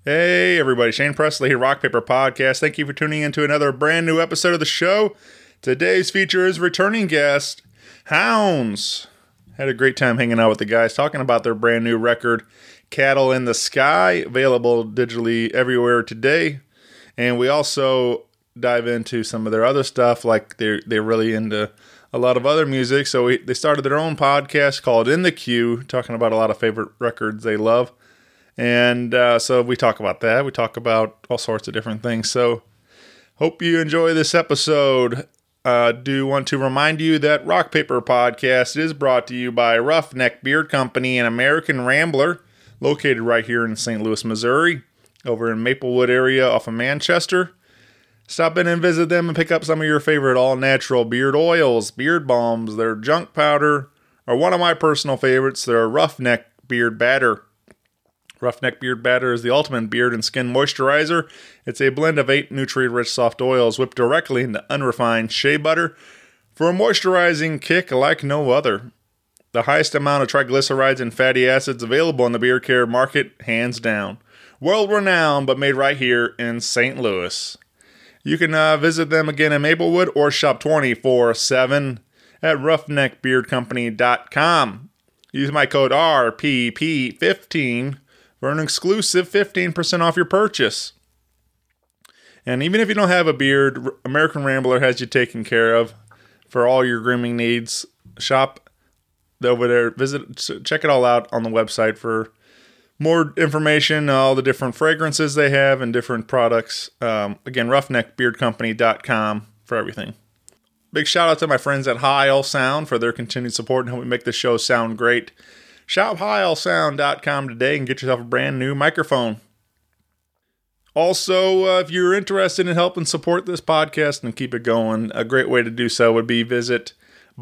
Hey everybody, Shane Presley here, Rock Paper Podcast. Thank you for tuning into another brand new episode of the show. Today's feature is returning guest, Hounds. Had a great time hanging out with the guys, talking about their brand new record, Cattle in the Sky, available digitally everywhere today. And we also dive into some of their other stuff, like they're really into a lot of other music. So they started their own podcast called In the Queue, talking about a lot of favorite records they love. And so we talk about that. We talk about all sorts of different things. So hope you enjoy this episode. Do want to remind you that Rock Paper Podcast is brought to you by Roughneck Beard Company and American Rambler, located right here in St. Louis, Missouri, over in Maplewood area off of Manchester. Stop in and visit them and pick up some of your favorite all-natural beard oils, beard balms. Their junk powder are one of my personal favorites. Their Roughneck Beard Batter. Roughneck Beard Batter is the ultimate beard and skin moisturizer. It's a blend of 8 nutrient-rich soft oils whipped directly into unrefined shea butter for a moisturizing kick like no other. The highest amount of triglycerides and fatty acids available in the beard care market, hands down. World-renowned, but made right here in St. Louis. You can visit them again in Maplewood or shop 24/7 at roughneckbeardcompany.com. Use my code RPP15 for an exclusive 15% off your purchase. And even if you don't have a beard, American Rambler has you taken care of for all your grooming needs. Shop over there, check it all out on the website for more information, all the different fragrances they have and different products. Again, roughneckbeardcompany.com for everything. Big shout out to my friends at Heil Sound for their continued support and helping make the show sound great. Shop heilsound.com today and get yourself a brand new microphone. Also, if you're interested in helping support this podcast and keep it going, a great way to do so would be visit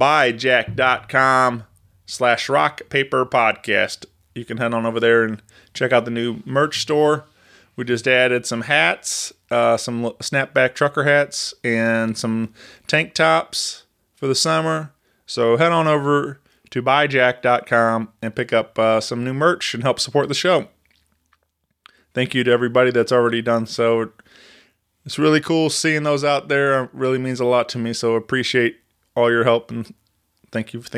buyjack.com/rockpaperpodcast. You can head on over there and check out the new merch store. We just added some hats, some snapback trucker hats, and some tank tops for the summer. So head on over to buyjack.com and pick up some new merch and help support the show. Thank you to everybody that's already done so. It's really cool seeing those out there. It really means a lot to me, so appreciate all your help and thank you.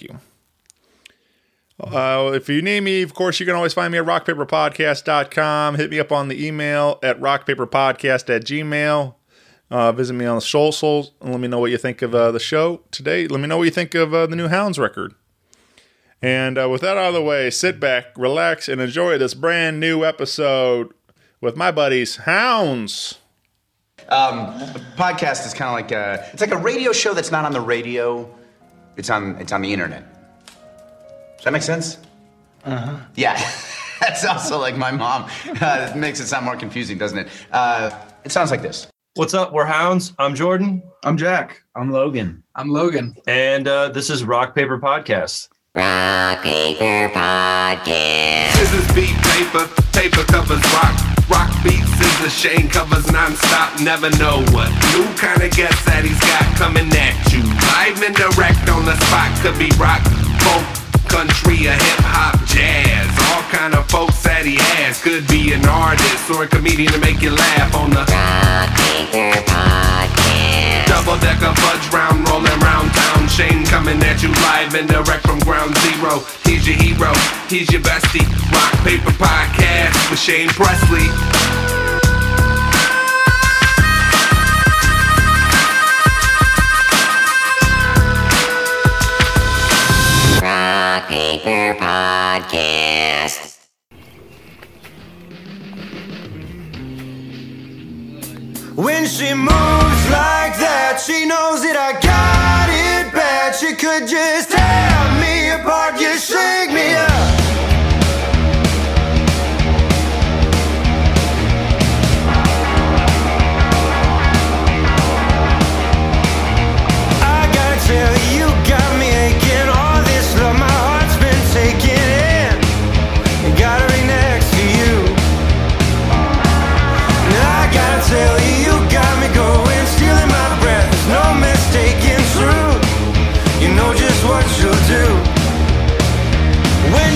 If you need me, of course, you can always find me at rockpaperpodcast.com. Hit me up on the email at rockpaperpodcast@gmail.com. Visit me on the socials and let me know what you think of the show today. Let me know what you think of the new Hounds record. And with that out of the way, sit back, relax, and enjoy this brand new episode with my buddies, Hounds. A podcast is kind of like it's like a radio show that's not on the radio. It's on the internet. Does that make sense? Uh-huh. Yeah. That's also like my mom. It makes it sound more confusing, doesn't it? It sounds like this. What's up? We're Hounds. I'm Jordan. I'm Jack. I'm Logan. I'm Logan. And this is Rock Paper Podcast. Rock Paper Podcast. Scissors beat paper, paper covers rock. Rock beats scissors, Shane covers non-stop. Never know what new kind of guest that he's got coming at you. Live and direct on the spot. Could be rock, folk, country, or hip-hop, jazz. All kind of folks that he has. Could be an artist or a comedian to make you laugh on the Rock Paper Podcast. double-decker fudge round, rolling round town. Shane coming at you live and direct from ground zero. He's your hero, he's your bestie. Rock Paper Podcast with Shane Presley. Rock Paper Podcast. When she moves like that, she knows that I got it bad. She could just tear me apart, you shake me up. I gotta tell you, got me aching. All this love my heart's been taking in. Gotta be next to you. And I gotta tell you, you got me going, stealing my breath. There's no mistaking truth. You know just what you'll do. When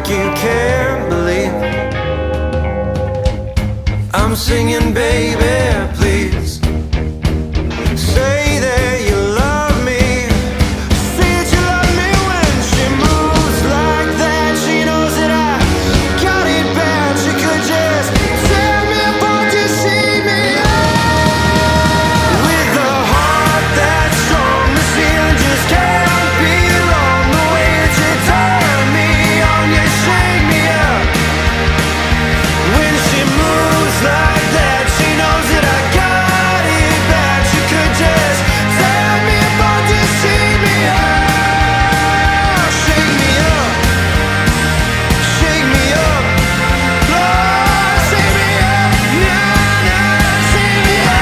like you can't believe. I'm singing, baby, please. Say that you love me. Say that you love me when she moves like that. She knows that I got it bad. She could just tear me apart to see me with a heart that's strong. The ceiling just can't be wrong. The way that you turn me on, you shake me up. When she moves like that, she knows that I got it bad. She could just tear me apart to see me shake me up, shake me up, Lord, shake me up, nah, nah, shake me up.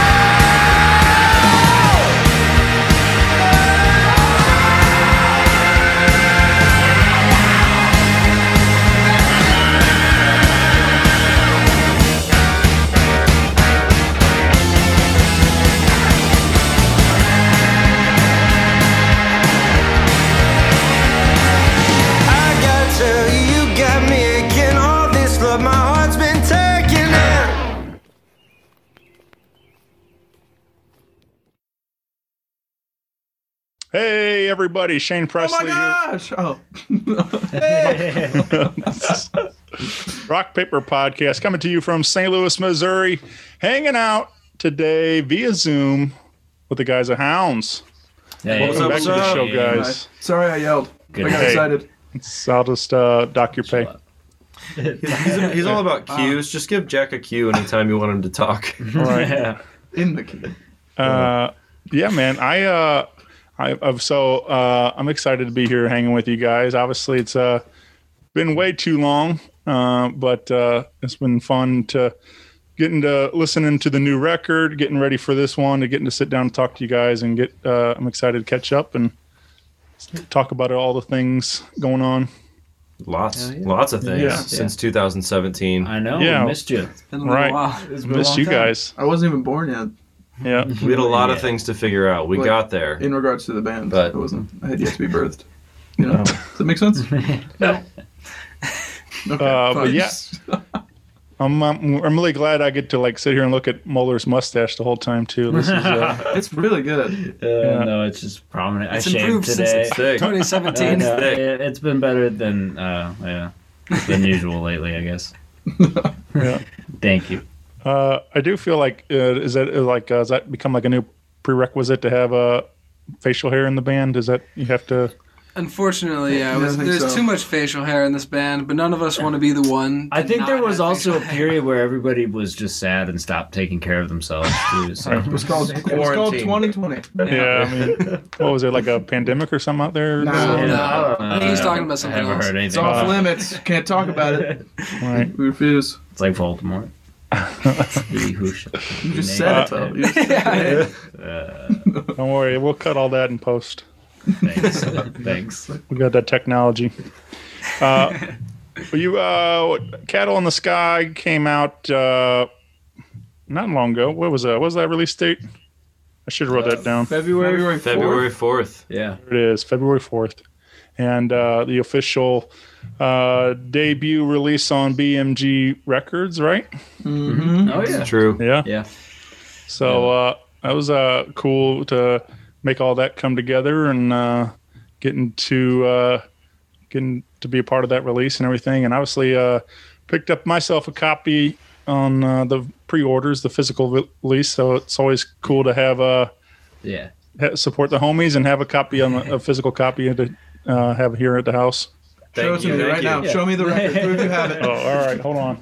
I gotta tell you, you got me again. All this love, my heart's been taking it. Hey, everybody. Shane Oh Presley my gosh! Oh, here. Rock Paper Podcast coming to you from St. Louis, Missouri. Hanging out today via Zoom with the guys at Hounds. Hey, Welcome back to the show, Hey. guys. sorry I yelled. Good. I got Hey. excited. I'll just dock your pay. He's all about cues. Just give Jack a cue anytime you want him to talk. All right. Yeah. In the key. Yeah, man. I'm excited to be here hanging with you guys. Obviously, it's been way too long, but it's been fun to getting to listening to the new record, getting ready for this one, to getting to sit down and talk to you guys, and get. I'm excited to catch up and talk about all the things going on. Lots of things Yeah. since 2017. I know. Yeah. We missed you. Been a little Right. while. It's been a Missed long you time. guys. I wasn't even born yet. Yeah. We had a lot of Yeah. things to figure out. We Like, got there. In regards to the band, But- I wasn't. I had yet to be birthed. You know, does that make sense? No. Okay, But fine. yeah. I'm really glad I get to like sit here and look at Muller's mustache the whole time too. This is It's really good. No, it's just prominent. It's I shaved improved since today. it's Thick. 2017. Thick. It's been better than usual lately, I guess. yeah. Thank you. I do feel like has that become like a new prerequisite to have facial hair in the band? Is that you have to? Unfortunately, yeah, I think there's so. too much facial hair in this band, but none of us want to be the one. I to think not there was have also a facial hair. period where everybody was just sad and stopped taking care of themselves too. So. It was called Quarantine. 2020. Yeah, I mean, what was it, like a pandemic or something out there? Nah. Yeah, No, I don't know. I think he's talking about something I haven't else. heard anything. It's off about it. limits. Can't talk about it. Right. We refuse. It's like Voldemort. You just said it though. You just said it. Don't worry, we'll cut all that in post. Thanks. Thanks. We got that technology. Cattle in the Sky came out not long ago. What was that? What was that release date? I should have wrote that down. February 4th. February 4th. Yeah. There it is, February 4th. And the official debut release on BMG Records, right? Oh yeah. True. Yeah. Yeah. So that was cool to make all that come together and getting to be a part of that release and everything. And obviously picked up myself a copy on the pre-orders, the physical release. So it's always cool to have Yeah. support the homies and have a copy on a physical copy to have here at the house. Show it to me right now. Show me the record. Prove you have it. Oh, all right, hold on.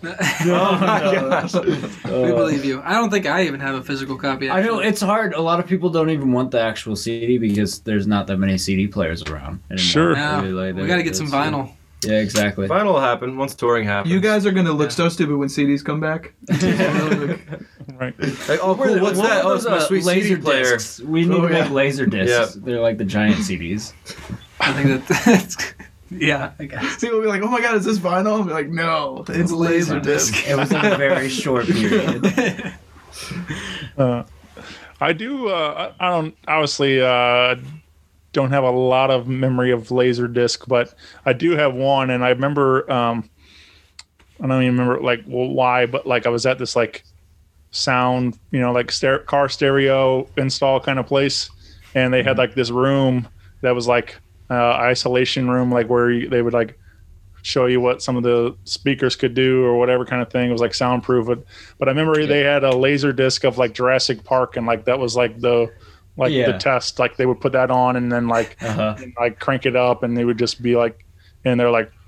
We believe you. I don't think I even have a physical copy. I know actually. it's hard. A lot of people don't even want the actual CD because there's not that many CD players around anymore. Sure. Yeah, Really, we got to get some vinyl. Yeah, exactly. Vinyl will happen once touring happens. You guys are gonna look so stupid when CDs come back. Right. Like, oh, cool. What's that? Oh, it's my sweet laser CD player. discs. We need to make laser discs. Yeah. They're like the giant CDs. I think that's yeah. I guess. People will be like, "Oh my god, is this vinyl?" I'll be like, "No, it's laser disc." It was a very short period. I do. I don't obviously don't have a lot of memory of Laserdisc, but I do have one, and I remember. I don't even remember like why, but like I was at this like sound, like car stereo install kind of place, and they had like this room that was like isolation room, like where they would like show you what some of the speakers could do or whatever kind of thing. It was like soundproof, but I remember they had a laser disc of like Jurassic Park, and like that was like the test. Like they would put that on and then like and, like crank it up, and they would just be like, and they're like.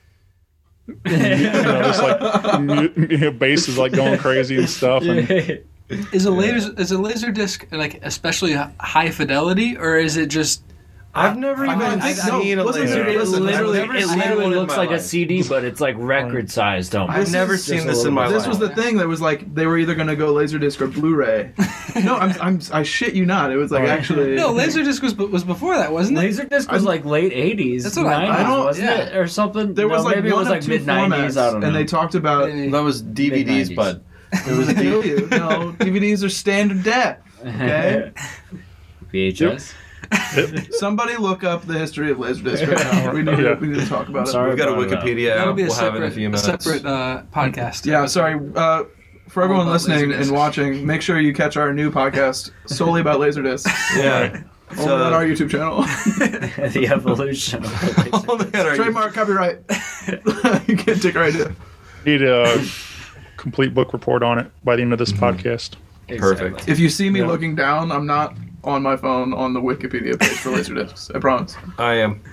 Just like bass is like going crazy and stuff. And Is a laser disc like especially high fidelity, or is it just? I've never even seen a laser. It literally one in looks my like a life. CD, but it's like record sized. I've never seen this in my life. This was the thing that was like they were either going to go Laserdisc or Blu-ray. No, I shit you not. It was like actually. No, Laserdisc was before that, wasn't it? Laserdisc was like late 80s. That's what 90s, wasn't it? Or something. There was like maybe it one was of like two mid 90s. formats, I don't know. and they talked about. That was DVDs, Mid-90s. but It was no, DVDs are standard depth. Okay. VHS. Somebody look up the history of Laserdisc right now. We need to talk about it. Sorry. we've got a brought it up. Wikipedia That'll app. be We'll have it in a few minutes. separate podcast. Yeah, sorry. For everyone about listening Laserdisc. and watching, make sure you catch our new podcast solely about Laserdisc. Yeah. Only on our YouTube channel. The evolution of the Only on our Trademark, copyright. You can't take our idea. need a complete book report on it by the end of this podcast. Perfect. If you see me looking down, I'm not on my phone on the Wikipedia page for Laserdiscs. I promise. I am.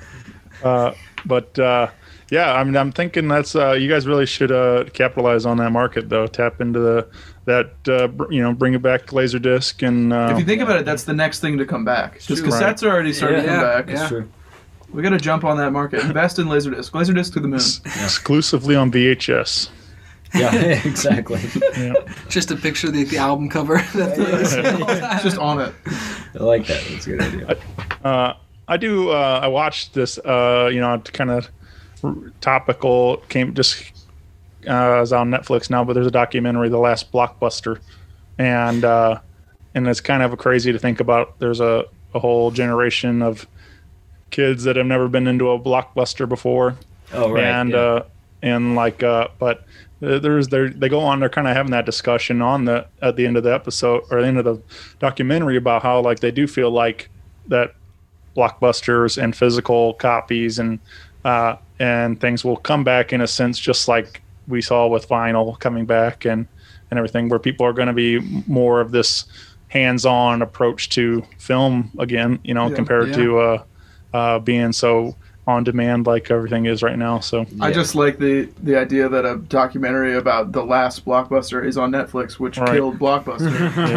Yeah, I mean, I'm thinking that's you guys really should capitalize on that market, though. Tap into bring it back Laserdisc, and If you think about it, that's the next thing to come back. Because true. cassettes are already starting to come back. Yeah. True. We got to jump on that market. Invest in Laserdisc. Laserdisc to the moon. exclusively on VHS. Yeah, exactly. Just a picture of the album cover. It's just on it. I like that. That's a good idea. I watched this, kind of topical, is on Netflix now, but there's a documentary, The Last Blockbuster. And it's kind of crazy to think about. There's a whole generation of kids that have never been into a Blockbuster before. Oh, right. And, but they go on, they're kind of having that discussion at the end of the episode or the end of the documentary about how like they do feel like that Blockbusters and physical copies and things will come back in a sense, just like we saw with vinyl coming back and everything, where people are going to be more of this hands-on approach to film again, compared to being so on demand like everything is right now. So I just like the idea that a documentary about the last Blockbuster is on Netflix, which killed Blockbuster.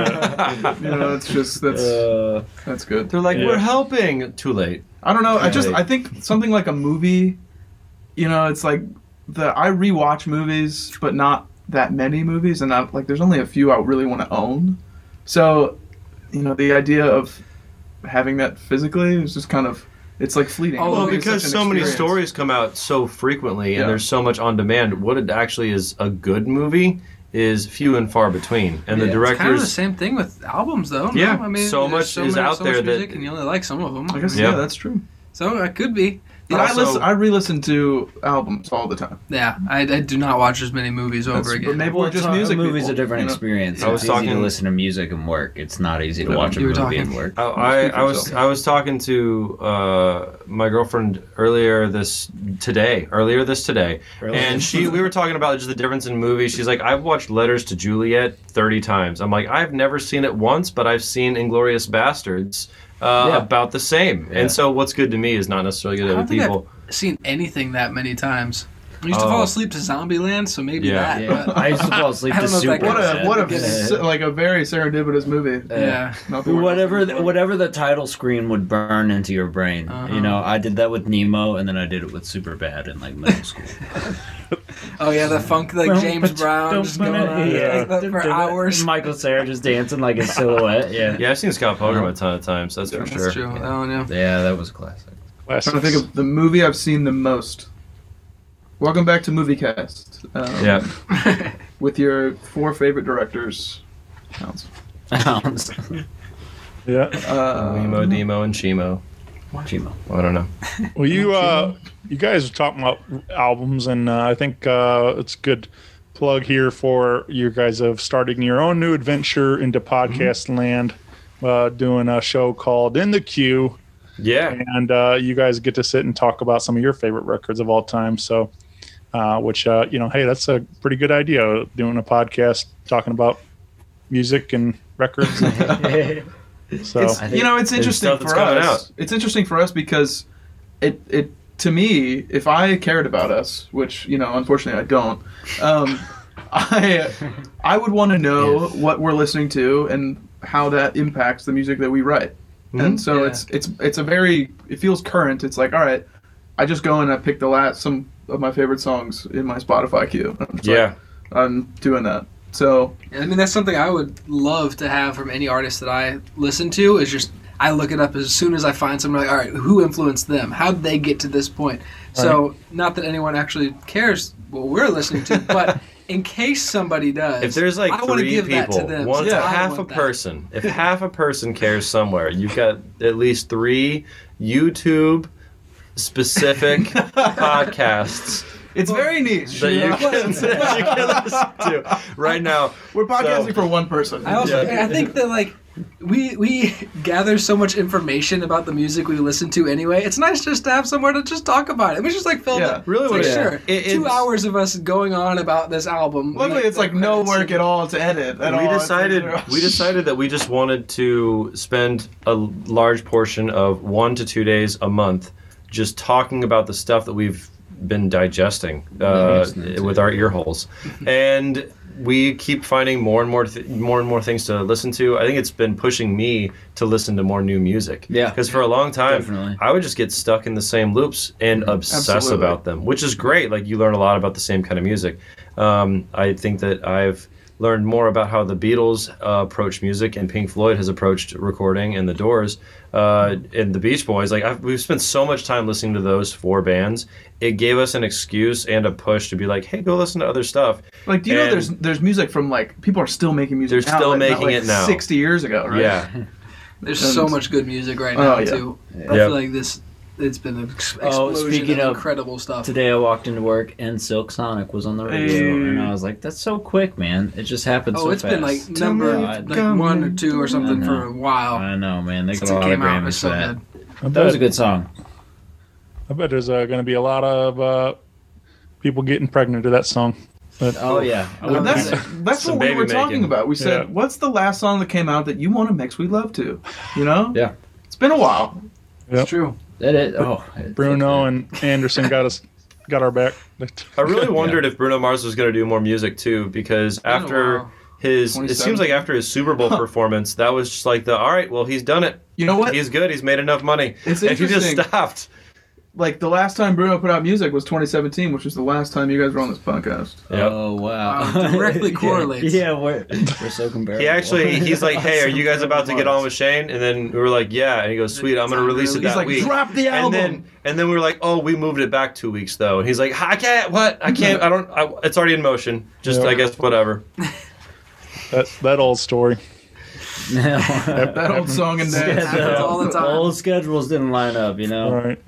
That's good. They're like, we're helping. Too late. I don't know. I think something like a movie, it's like I rewatch movies, but not that many movies, and there's only a few I really want to own. So, the idea of having that physically is just kind of. It's like fleeting. Well, It's because such an so many experience. stories come out so frequently, and Yeah. there's so much on demand. What it actually is a good movie is few and far between. And the It's kind of the directors, same thing with albums, though. Yeah, no? I mean, so there's much is out so there much that- music, and you only like some of them. I guess Yeah. that's true. So it could be. But Also- I re-listen to albums all the time. Yeah, I do not watch as many movies over But again. maybe we're just music movie's people, a different you know? experience. I was It's easy to talking- listen to music and work. It's not easy to watch a You were movie talking- and work. I was talking to my girlfriend earlier this today, Really? and we were talking about just the difference in movies. She's like, I've watched Letters to Juliet 30 times. I'm like, I've never seen it once, but I've seen Inglourious Bastards about the same. Yeah. And so what's good to me is not necessarily good I to other don't think people. I've seen anything that many times. I used to Oh. fall asleep to Zombieland, so maybe Yeah. that. Yeah. But, I used to fall asleep I to don't know if that Super. counts. What a very serendipitous movie. yeah. Not the worst. Whatever the title screen would burn into your brain. I did that with Nemo, and then I did it with Superbad in like middle school. Oh yeah, the funk like James Brown just going on like that for hours. Michael Cera just dancing like a silhouette. Yeah, Yeah, I've seen Scott Pilgrim a ton of times, that's for sure. That's true. Oh yeah. yeah, that was a classic. I'm trying to think of the movie I've seen the most. Welcome back to MovieCast. Yeah. With your 4 favorite directors. Counts. Yeah. Wemo, Demo, and Chimo. Chimo. I don't know. Well, you guys are talking about albums, and I think it's a good plug here for you guys of starting your own new adventure into podcast land, doing a show called In the Queue. Yeah. And you guys get to sit and talk about some of your favorite records of all time. So, which, hey, that's a pretty good idea, doing a podcast talking about music and records. So It's interesting stuff that's for coming us. out. It's interesting for us because it to me, if I cared about us, which unfortunately I don't, I would want to know what we're listening to and how that impacts the music that we write. And so it's a very, it feels current. It's like, all right, I just go and I pick some of my favorite songs in my Spotify queue. I'm doing that. So I mean, that's something I would love to have from any artist that I listen to. Is just I look it up as soon as I find something. Like, all right, who influenced them? How did they get to this point? So not that anyone actually cares what we're listening to, but in case somebody does, If there's like I want to 3 give that people, to them. one So I half a want that. person, if half a person cares somewhere, you've got at least 3 YouTube specific podcasts it's very niche. that you can listen to right now. We're podcasting So- for one person. I also I think that like we gather so much information about the music we listen to anyway. It's nice just to have somewhere to just talk about it. We just like fill up. Really It's what like, it- sure. it- 2 it's- hours of us going on about this album. Luckily, it's like no work at all to edit. We decided that we just wanted to spend a large portion of 1 to 2 days a month just talking about the stuff that we've been digesting with our ear holes, and we keep finding more and more things to listen to. I think it's been pushing me to listen to more new music. Yeah. Because for a long time, Definitely. I would just get stuck in the same loops and obsess Absolutely. about them, which is great. Like, you learn a lot about the same kind of music. I think that I've learned more about how the Beatles approach music and Pink Floyd has approached recording, and the Doors and the Beach Boys. Like, we've spent so much time listening to those 4 bands. It gave us an excuse and a push to be like, hey, go listen to other stuff. Like, do you know And- there's music from like people are still making music. They're now, still like, not, making like, it now. 60 years ago, right? Yeah. There's so much good music right now yeah. too. I Yep. feel like it's been an explosion speaking of of- incredible stuff. Today I walked into work and Silk Sonic was on the radio, Hey. and I was like, "That's so quick, man! It just happened so it's fast." been like number God. like 1 or 2 or something I for know. a while. I know, man. They got Since a it lot of came out, it Grammys was for so that. good. That was a good song. I bet there's going to be a lot of people getting pregnant to that song. But Oh yeah, That's Some what we baby were talking making. about. We said, Yeah. what's the last song that came out that you want to mix We Love to? You know? Yeah. It's been a while. Yep. It's true. that is. Oh, Bruno and Anderson got our back. I really wondered if Bruno Mars was going to do more music too, because after while. it 27. seems like after his Super Bowl performance, that was just like all right, well, he's done it. You know what? He's good. He's made enough money. It's and he just interesting. stopped. Like, the last time Bruno put out music was 2017, which was the last time you guys were on this podcast. Oh wow! Directly correlates. Yeah, we're so comparable. He's like, hey, are you guys about to get on with Shane? And then we were like, yeah. And he goes, sweet, I'm going to release it He's that like, week. drop the album. And then we were like, oh, we moved it back 2 weeks though. And he's like, I can't. What? I can't. It's already in motion. Just Yeah. I guess whatever. that old story. That old song and dance. Happens all the time. Old schedules didn't line up, you know. All right.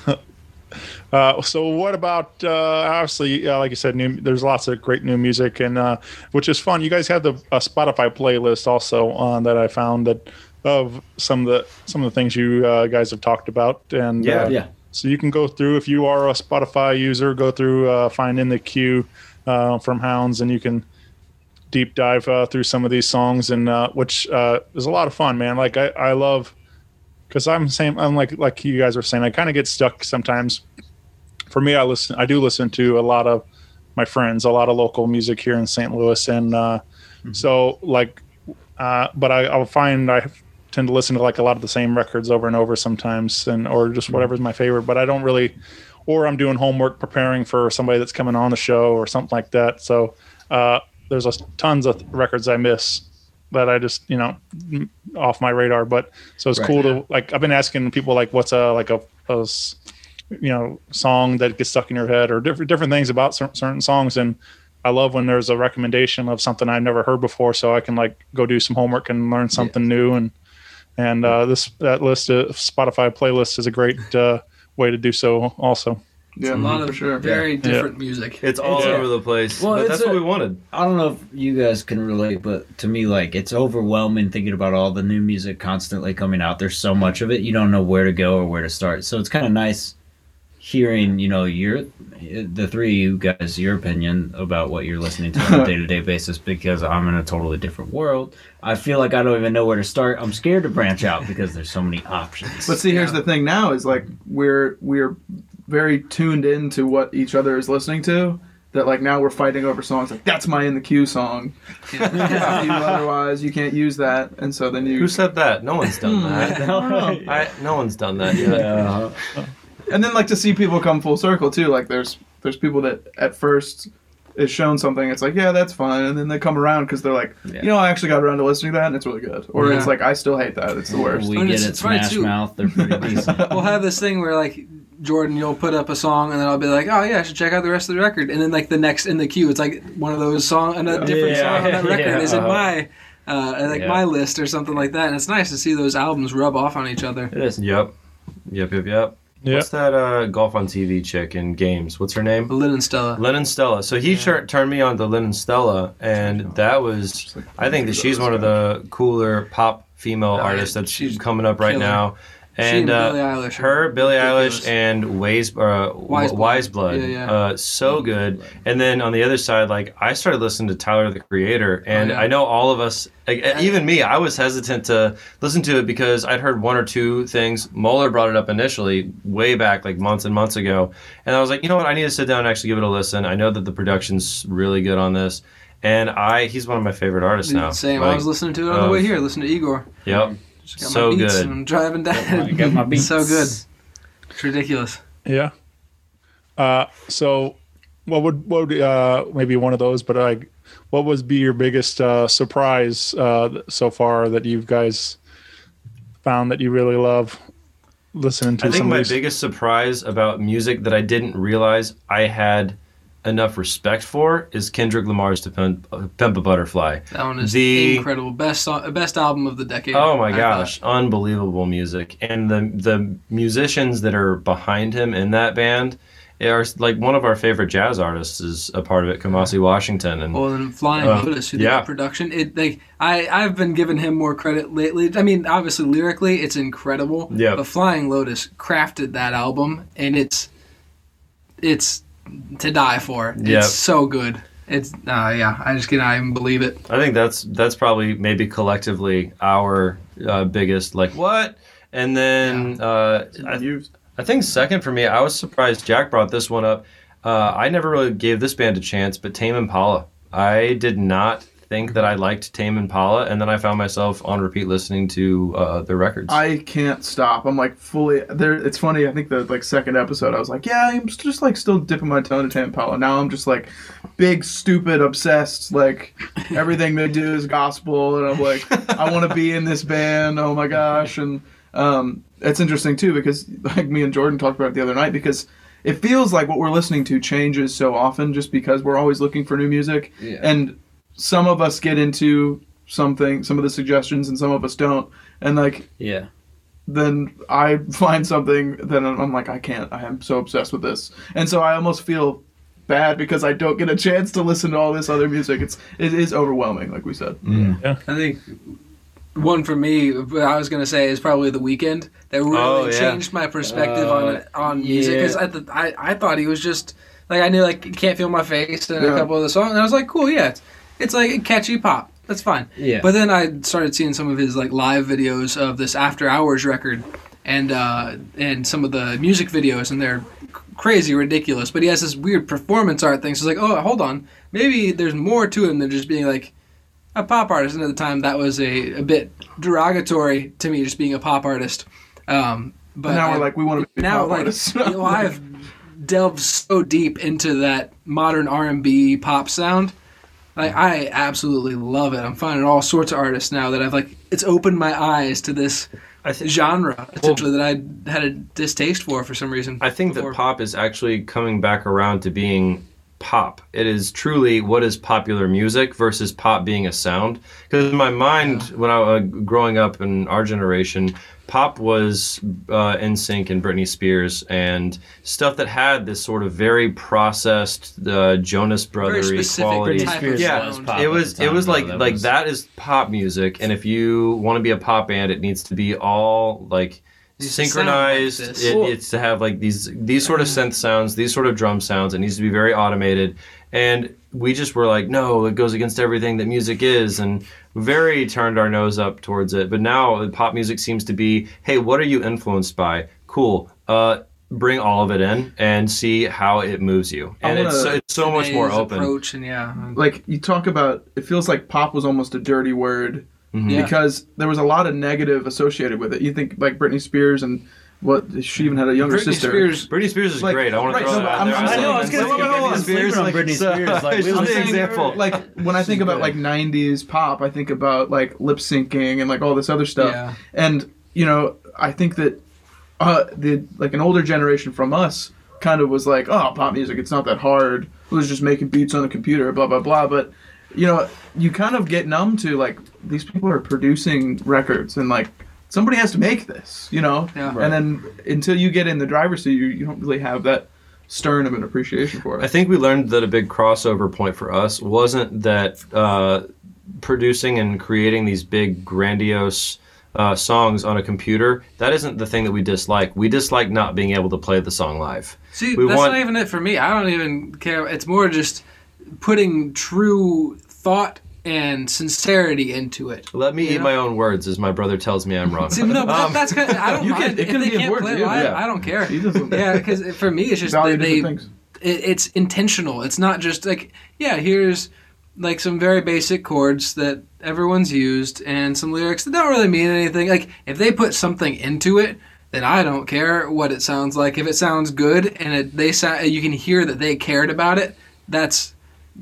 So what about obviously, like you said, there's lots of great new music, and which is fun. You guys have the Spotify playlist also that I found that of some of the things you guys have talked about, and Yeah. so you can go through, if you are a Spotify user, go through find In the Queue from Hounds, and you can deep dive through some of these songs, and which is a lot of fun, man. Like I love, because I'm like you guys were saying, I kind of get stuck sometimes. For me, I do listen to a lot of my friends, a lot of local music here in St. Louis, and so like, but I'll find I tend to listen to like a lot of the same records over and over sometimes, or just whatever's my favorite. But I don't really, or I'm doing homework preparing for somebody that's coming on the show or something like that. So there's tons of records I miss that I just off my radar. But so it's cool to like. I've been asking people like, what's a song that gets stuck in your head, or different things about certain songs, and I love when there's a recommendation of something I've never heard before, so I can like go do some homework and learn something new, and And that list of Spotify playlist is a great way to do so also. Yeah, A lot for of sure. very different music. It's all over the place. Well, but it's that's what we wanted. I don't know if you guys can relate, but to me, like, it's overwhelming thinking about all the new music constantly coming out. There's so much of it, you don't know where to go or where to start. So it's kind of nice hearing, the three of you guys, your opinion about what you're listening to on a day-to-day basis, because I'm in a totally different world. I feel like I don't even know where to start. I'm scared to branch out because there's so many options. But see, here's the thing now is like we're very tuned into what each other is listening to. That like now we're fighting over songs like that's my in the queue song. Otherwise, you can't use that, and so then you. Who said that? No one's done that. No one's done that yet. And then like to see people come full circle too. Like there's people that at first is shown something, it's like yeah that's fine, and then they come around because they're like I actually got around to listening to that and it's really good. Or it's like I still hate that, it's the worst. We And get it's it, funny, Smash too. Mouth, they're pretty decent. We'll have this thing where like Jordan, you'll put up a song and then I'll be like, oh yeah, I should check out the rest of the record. And then like the next in the queue, it's like one of those a different song on that record is in my my list or something like that. And it's nice to see those albums rub off on each other. It is. Yep. What's that Golf on TV chick in games? What's her name? Lynn and Stella. Lynn and Stella. So he turned me on to Lynn and Stella, and that was, I think that she's one of the cooler pop female artists that's coming up right killer. now. She And Billie Eilish her, are Billie ridiculous. Eilish, and Wise Blood, Yeah. so good. And then on the other side, like I started listening to Tyler the Creator, and I know all of us, like, even me, I was hesitant to listen to it because I'd heard one or two things. Moeller brought it up initially, way back, like months and months ago, and I was like, you know what, I need to sit down and actually give it a listen. I know that the production's really good on this, and he's one of my favorite artists now. Same. Like, I was listening to it on the way here. Listen to Igor. Yep. Just got So my beats good. And I'm driving down. I got my beats. So good. It's ridiculous. Yeah. So what would maybe one of those, but like, what would be your biggest surprise so far that you guys found that you really love listening to? I think some of my these? biggest surprise about music that I didn't realize I had enough respect for is Kendrick Lamar's "To Pimp a Butterfly." That one is The- incredible. Best album of the decade. Oh my I gosh, thought. unbelievable music. And the musicians that are behind him in that band are like one of our favorite jazz artists is a part of it, Kamasi Washington. And Well, and Flying Lotus, who did the production. I've been giving him more credit lately. I mean, obviously lyrically, it's incredible. Yep. But Flying Lotus crafted that album, and it's to die for. Yep. It's so good. It's I just cannot even believe it. I think that's probably maybe collectively our biggest like what. And then I think second for me, I was surprised Jack brought this one up. I never really gave this band a chance, but Tame Impala. I did not think that I liked Tame Impala, and then I found myself on repeat listening to their records. I can't stop. I'm like fully there. It's funny. I think the like second episode, I was like, yeah, I'm just like still dipping my toe into Tame Impala. Now I'm just like big, stupid, obsessed. Like everything they do is gospel, and I'm like, I want to be in this band. Oh my gosh! And it's interesting too because like me and Jordan talked about it the other night because it feels like what we're listening to changes so often just because we're always looking for new music and. Some of us get into some of the suggestions, and some of us don't. And like, then I find something, then I'm like, I can't. I am so obsessed with this, and so I almost feel bad because I don't get a chance to listen to all this other music. It is overwhelming, like we said. I think one for me, what I was going to say, is probably The Weeknd. That really changed my perspective on music. Because I thought he was just like, I knew like Can't Feel My Face and a couple of the songs, and I was like, cool, yeah. It's like catchy pop. That's fine. Yeah. But then I started seeing some of his like live videos of this After Hours record, and some of the music videos, and they're crazy ridiculous. But he has this weird performance art thing. So it's like, oh, hold on, maybe there's more to him than just being like a pop artist. And at the time, that was a bit derogatory to me, just being a pop artist. But now we're like, we want to be now pop like artists. I've delved so deep into that modern R&B pop sound. I absolutely love it. I'm finding all sorts of artists now that I've like. It's opened my eyes to this genre essentially that I had a distaste for some reason. I think that pop is actually coming back around to being pop. It is truly what is popular music versus pop being a sound. Because in my mind, when I was growing up in our generation, pop was NSYNC and Britney Spears and stuff that had this sort of very processed Jonas Very Brothery specific quality. type of Yeah, sound. pop it at was the time, like though. that is pop music, and if you want to be a pop band, it needs to be all like needs to sound like synchronized. this. It's to have like these sort of synth sounds, these sort of drum sounds. It needs to be very automated, and we just were like, no, it goes against everything that music is, and very turned our nose up towards it. But now pop music seems to be, hey, what are you influenced by? Cool. Bring all of it in and see how it moves you, and it's so much more Today's open. approach and Like you talk about, it feels like pop was almost a dirty word Yeah. because there was a lot of negative associated with it. You think like Britney Spears and what she even had a younger Britney sister. Spears. Britney Spears is Like, great. I want right, to throw no, that but out there. I'm saying- I know, I was gonna Wait, say wait, hold on. Britney Spears on Britney Spears. Like, It's we just were an saying, example. Like when I think about like '90s pop, I think about like lip syncing and like all this other stuff. Yeah. And you know, I think that the like an older generation from us kind of was like, oh, pop music, it's not that hard. It was just making beats on the computer, blah blah blah. But you know, you kind of get numb to like these people are producing records and like somebody has to make this, you know. Yeah. And then until you get in the driver's seat, you don't really have that stern of an appreciation for it. I think we learned that a big crossover point for us wasn't that producing and creating these big grandiose songs on a computer. That isn't the thing that we dislike. We dislike not being able to play the song live. See, We that's want- not even it for me. I don't even care. It's more just putting true thought and sincerity into it. Let me You eat know? my own words, as my brother tells me I'm wrong. See, no, but that's kind of, I don't You mind. can- it if can they be can't important play to you, live, yeah. I don't care. He doesn't Yeah, because for me, it's just value that different things. it's intentional. It's not just like, yeah, here's like some very basic chords that everyone's used and some lyrics that don't really mean anything. Like if they put something into it, then I don't care what it sounds like. If it sounds good and you can hear that they cared about it, that's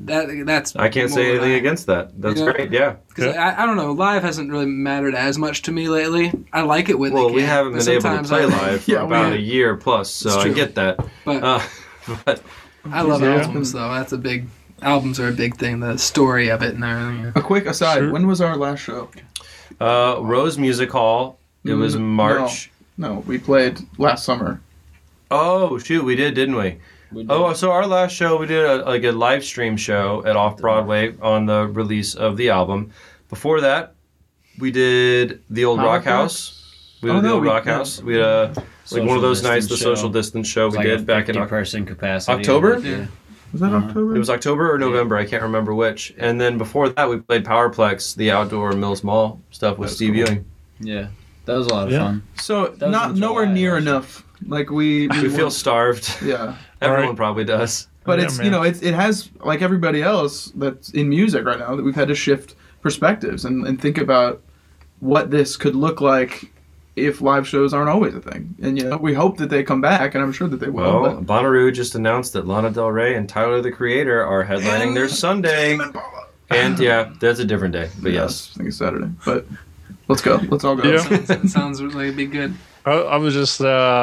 I can't say anything against that. That's Yeah. great, yeah. Because I don't know, live hasn't really mattered as much to me lately. I like it when Well, they we can, haven't but been able to sometimes play I- live for Yeah, we about have. a year plus, so It's I true. get that. But But I love Yeah. albums though. That's a big. Albums are a big thing. The story of it and everything. A quick aside, Sure. when was our last show? Rose Music Hall, it was Mm, March. No, we played last summer. Oh, shoot, we did, didn't we? Oh, so our last show, we did a live stream show at Off Broadway on the release of the album. Before that, we did the old Power Rock Play? House. We Oh, did the no, old we- Rock yeah. House. We had like Social one of those nights, distance the show. social distance show we Like did a back in 50-person capacity. October? Yeah. Was that October? It was October or November, I can't remember which. And then before that, we played Powerplex, the outdoor Mills Mall stuff with That's Steve cool. Ewing. Yeah, that was a lot of Yeah. fun. So was not in nowhere July, near actually. enough. Like we We feel want- starved. yeah. Everyone Right. probably does. But Yeah, it's man. you know it has like everybody else that's in music right now that we've had to shift perspectives and think about what this could look like if live shows aren't always a thing. And you know we hope that they come back, and I'm sure that they will. Well, Bonnaroo just announced that Lana Del Rey and Tyler the Creator are headlining their Sunday. And yeah, that's a different day. But yes. I think it's Saturday. But let's go. Let's all go. Yeah. It sounds like it'd be good. I was just,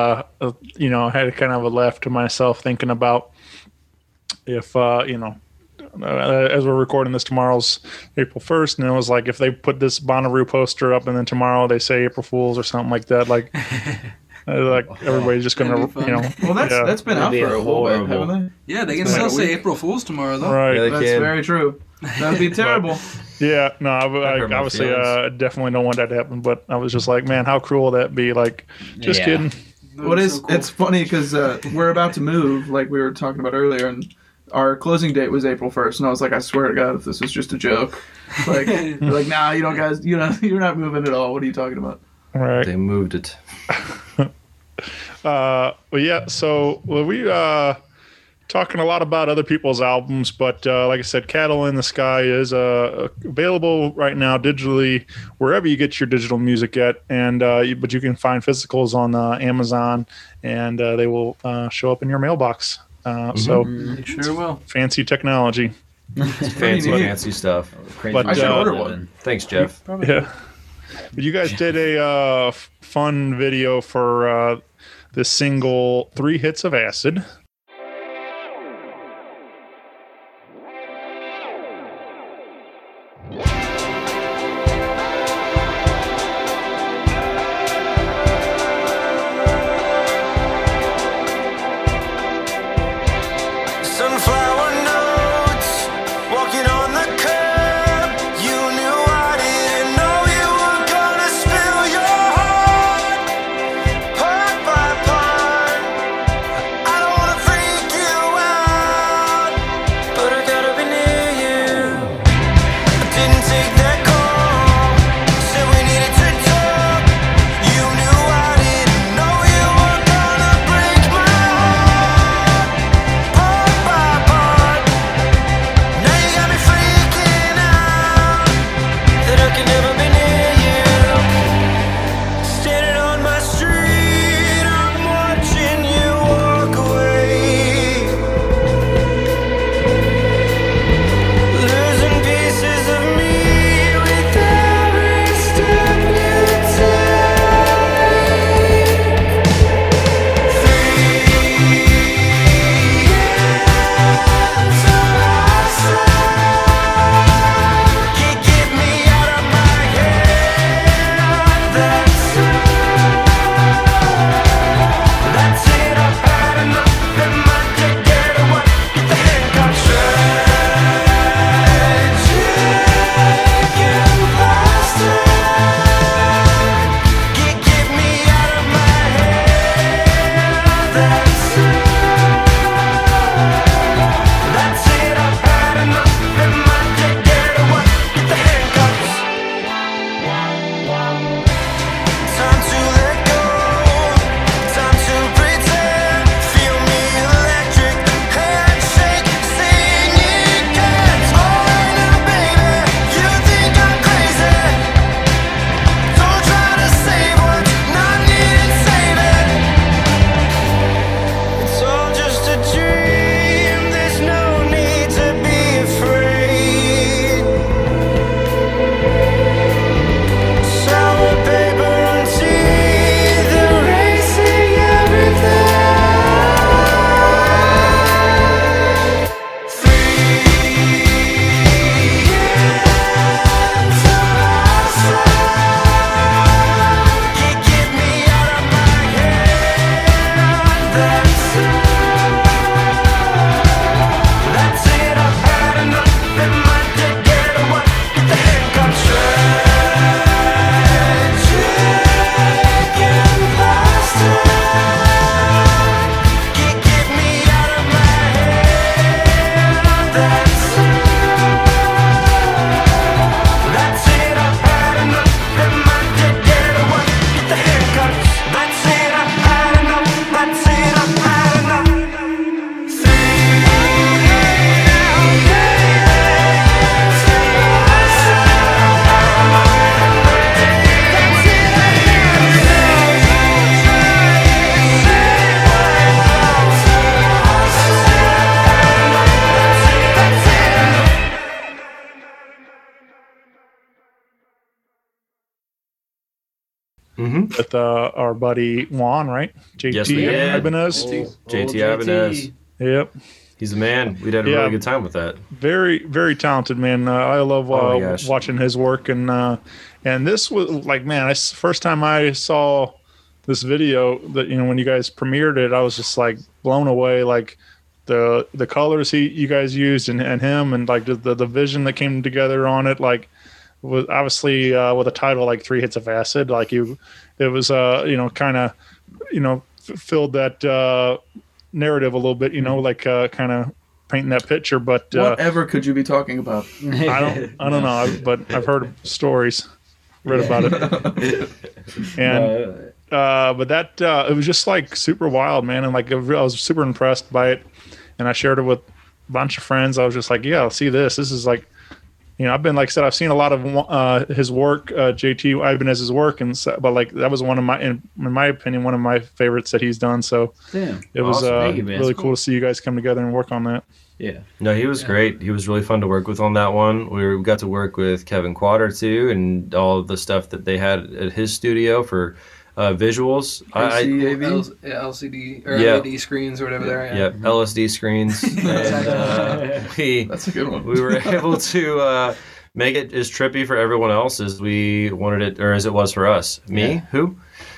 had kind of a laugh to myself thinking about if, as we're recording this, tomorrow's April 1st, and it was like if they put this Bonnaroo poster up and then tomorrow they say April Fools or something like that, like everybody's just gonna, That'd be fun. Well, that's been out That'd be for a little bit, horrible. haven't Yeah, they can It's been still like a say week. April Fool's tomorrow though. right? Yeah, they they? That's can. very true. That'd be terrible. Yeah, no, I hurt my obviously feelings. definitely don't want that to happen, but I was just like, man, how cruel would that be? Like, just Yeah. kidding. What is So cool. it's funny because we're about to move, like we were talking about earlier, and our closing date was April 1st, and I was like, I swear to God, if this is just a joke, like, they're like, nah, you don't, guys, you're not moving at all. What are you talking about? Right. They moved it. Well, yeah. So we talking a lot about other people's albums, but like I said, Cattle in the Sky is available right now digitally wherever you get your digital music at, and but you can find physicals on Amazon, and they will show up in your mailbox. So They sure will. fancy technology. Fancy, neat. fancy stuff. Crazy. But, I should uh, order one. Thanks, Jeff. Yeah. But you guys did a fun video for the single 3 Hits of Acid. with our buddy Juan, right? JT Yes, we did. Ibanez. JT Ibanez. Yep. He's the man. We had a really good time with that. Very, very talented man. I love Oh my gosh. watching his work, and this was like, man, first time I saw this video that when you guys premiered it, I was just like blown away, like the colors you guys used and him, and like the vision that came together on it, like was obviously with a title like 3 Hits of Acid, like it was kind of filled that narrative a little bit, like kind of painting that picture. But Whatever could you be talking about? I don't know, but I've heard stories, read about it, and but that it was just like super wild, man, and like I was super impressed by it, and I shared it with a bunch of friends. I was just like, yeah, I'll see this. This is like, I've been, like I said, I've seen a lot of his work, JT Ibanez's work, but like that was one of my, in my opinion, one of my favorites that he's done. So Damn. it was Awesome. Thank you, man. really That's cool to see you guys come together and work on that. Yeah. No, he was great. He was really fun to work with on that one. We got to work with Kevin Quader too, and all of the stuff that they had at his studio for visuals. LCD or LED screens or whatever they're. Yeah, LSD screens. And That's a good one. we were able to make it as trippy for everyone else as we wanted it, or as it was for us. Me? Who?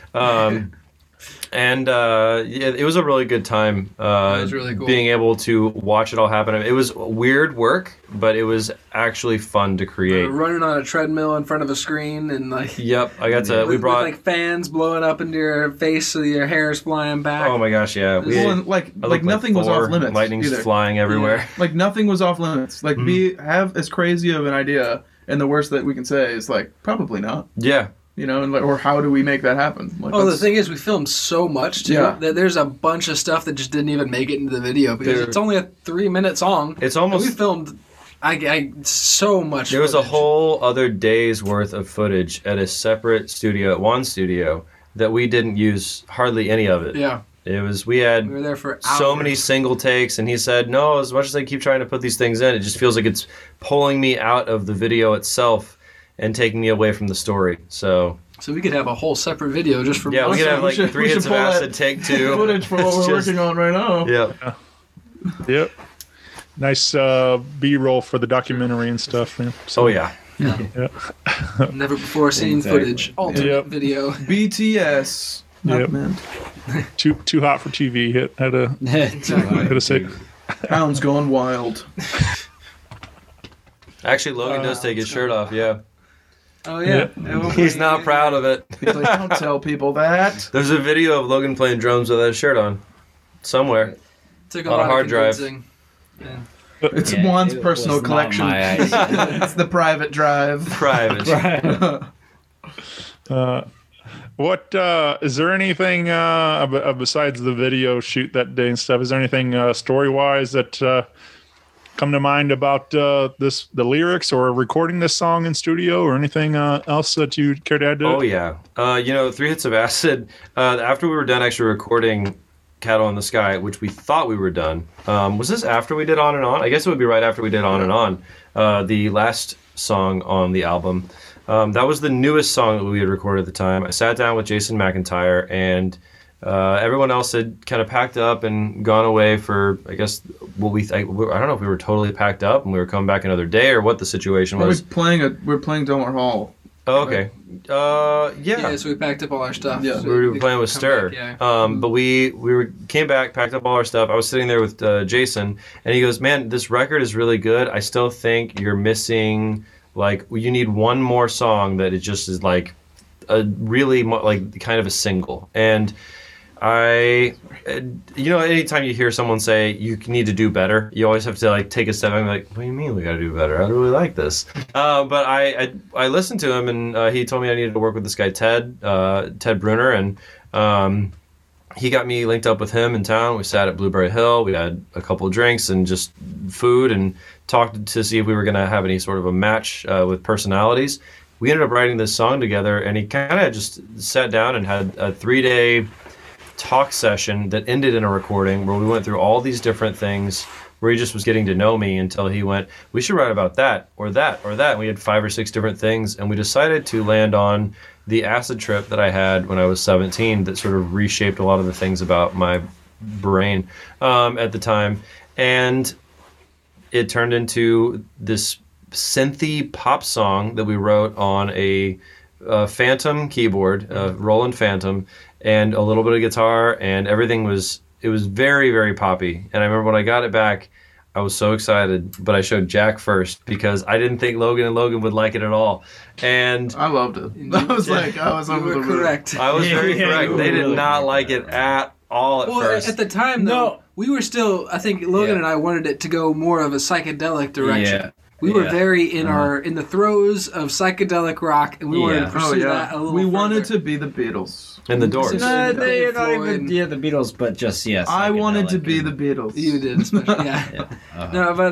And it was a really good time. It was really cool. Being able to watch it all happen. It was weird work, but it was actually fun to create. Running on a treadmill in front of a screen and like. Yep, I got to. We brought with, like fans blowing up into your face so your hair is flying back. Oh my gosh, yeah. Well, and, like nothing was off limits. Lightning's either. flying everywhere. Like nothing was off limits. Like have as crazy of an idea, and the worst that we can say is like probably not. Yeah. And like, or how do we make that happen? Like, the thing is, we filmed so much too that there's a bunch of stuff that just didn't even make it into the video because it's only a 3-minute song. It's almost. And we filmed. I so much. There was a footage. whole other day's worth of footage at a separate studio, at one studio, that we didn't use hardly any of it. Yeah. It was, we had We were there for hours. so many single takes, and he said, no, as much as I keep trying to put these things in, it just feels like it's pulling me out of the video itself and taking me away from the story. So we could have a whole separate video just for. yeah, we could have like we 3 should hits of pull that acid, take 2. footage for what It's we're just- working on right now. Yeah. Yep. Nice B-roll for the documentary and stuff, man. So, Oh yeah. Never before seen Exactly. footage. Ultimate Yep. video. BTS. Yep. Man. too hot for TV. Had to say. Hound's going wild. Actually, Logan does take his shirt off, yeah. Oh yeah. He's not proud of it. He's like, don't tell people that. There's a video of Logan playing drums with that shirt on. Somewhere. Took a on a lot hard of drive. convincing. Yeah. It's Yeah, Juan's it personal was not collection. my idea. It's the private drive. Private. What is there anything besides the video shoot that day and stuff? Is there anything story wise that come to mind about the lyrics or recording this song in studio or anything else that you care to add to it? Oh yeah. 3 Hits of Acid. After we were done actually recording Cattle in the Sky, which we thought we were done. Was this after we did On and On? I guess it would be right after we did On and On. The last song on the album. That was the newest song that we had recorded at the time. I sat down with Jason McIntyre, and everyone else had kind of packed up and gone away for, I guess, I don't know if we were totally packed up and we were coming back another day or what the situation was. We're playing Delmar Hall. Oh, okay. Yeah. Yeah, so we packed up all our stuff. Yeah. So We were could playing with come Stir, back, yeah. but we came back, packed up all our stuff. I was sitting there with Jason, and he goes, "Man, this record is really good. I still think you're missing, like, you need one more song that it just is like a really like kind of a single." And anytime you hear someone say you need to do better, you always have to like take a step and be like, what do you mean we got to do better? I really like this. But I listened to him, and he told me I needed to work with this guy Ted Bruner, and he got me linked up with him in town. We sat at Blueberry Hill. We had a couple of drinks and just food, and talked to see if we were going to have any sort of a match with personalities. We ended up writing this song together, and he kind of just sat down and had a 3-day talk session that ended in a recording where we went through all these different things. where he just was getting to know me until he went, we should write about that or that or that. And we had 5 or 6 different things, and we decided to land on the acid trip that I had when I was 17 that sort of reshaped a lot of the things about my brain at the time. And it turned into this synthy pop song that we wrote on a Phantom keyboard, Roland Phantom, and a little bit of guitar, and everything was very, very poppy. And I remember when I got it back, I was so excited, but I showed Jack first because I didn't think Logan and Logan would like it at all. And I loved it. I was over the moon. Correct. I was very correct. They did not like it at all at first. At the time, though, we were still, I think Logan and I wanted it to go more of a psychedelic direction. Yeah. We were very in the throes of psychedelic rock, and we wanted to pursue that a little We further. wanted to be the Beatles. And the Doors. No, they're not Floyd. even the Beatles, but just yes. I wanted to be the Beatles. You did, especially, yeah. No, but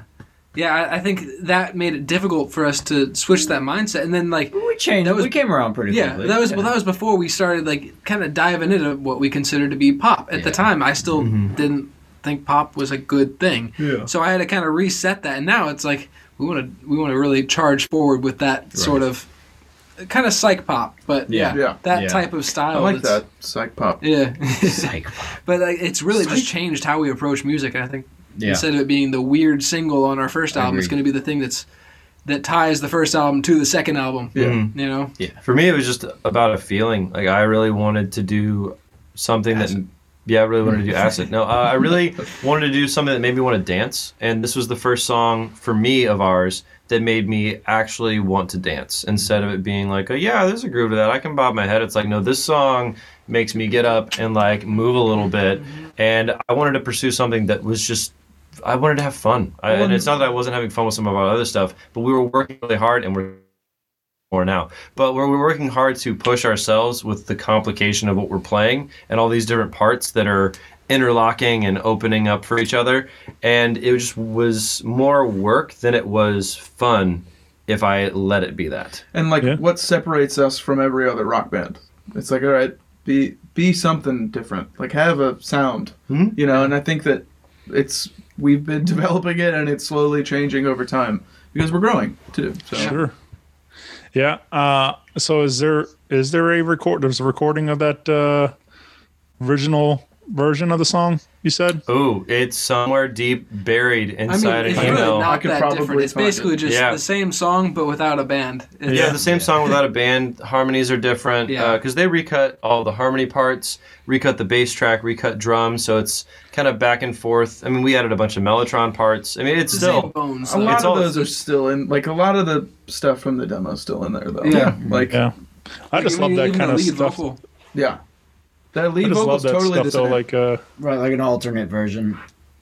I think that made it difficult for us to switch that mindset, and then we changed. We came around pretty quickly. that was before we started kind of diving into what we considered to be pop. At the time, I still didn't think pop was a good thing. Yeah. So I had to kind of reset that, and now it's like we want to really charge forward with that sort of kind of psych pop, but that type of style. I like that psych pop. Yeah, psych pop. But it's really just changed how we approach music, and I think instead of it being the weird single on our first album, it's going to be the thing that ties the first album to the second album. Yeah. You know. Yeah. For me, it was just about a feeling. Like I really wanted to do something acid. I really wanted to do acid. No, I really wanted to do something that made me want to dance, and this was the first song for me of ours that made me actually want to dance instead of it being like, there's a groove to that. I can bob my head. It's like, no, this song makes me get up and move a little bit. And I wanted to pursue something that was just, I wanted to have fun. And it's not that I wasn't having fun with some of our other stuff, but we were working really hard, and we're more now. But we're working hard to push ourselves with the complication of what we're playing and all these different parts that are interlocking and opening up for each other, and it just was more work than it was fun if I let it be that. And what separates us from every other rock band? It's like, all right, be something different. Have a sound, you know. And I think that we've been developing it, and it's slowly changing over time because we're growing too. So. Sure. Yeah. So is there a recording of that original version of the song you said? Oh, it's somewhere deep buried inside it's an email. really not that different. It's basically just the same song but without a band. The same song without a band. Harmonies are different because they recut all the harmony parts, recut the bass track, recut drums, so it's kind of back and forth. I mean, we added a bunch of Mellotron parts. I mean, it's still same bones. A lot of those are still in. A lot of the stuff from the demo is still in there though. Yeah. I just love that kind of stuff. Vocal. Yeah. That lead vocal's totally the same. Right, like an alternate version.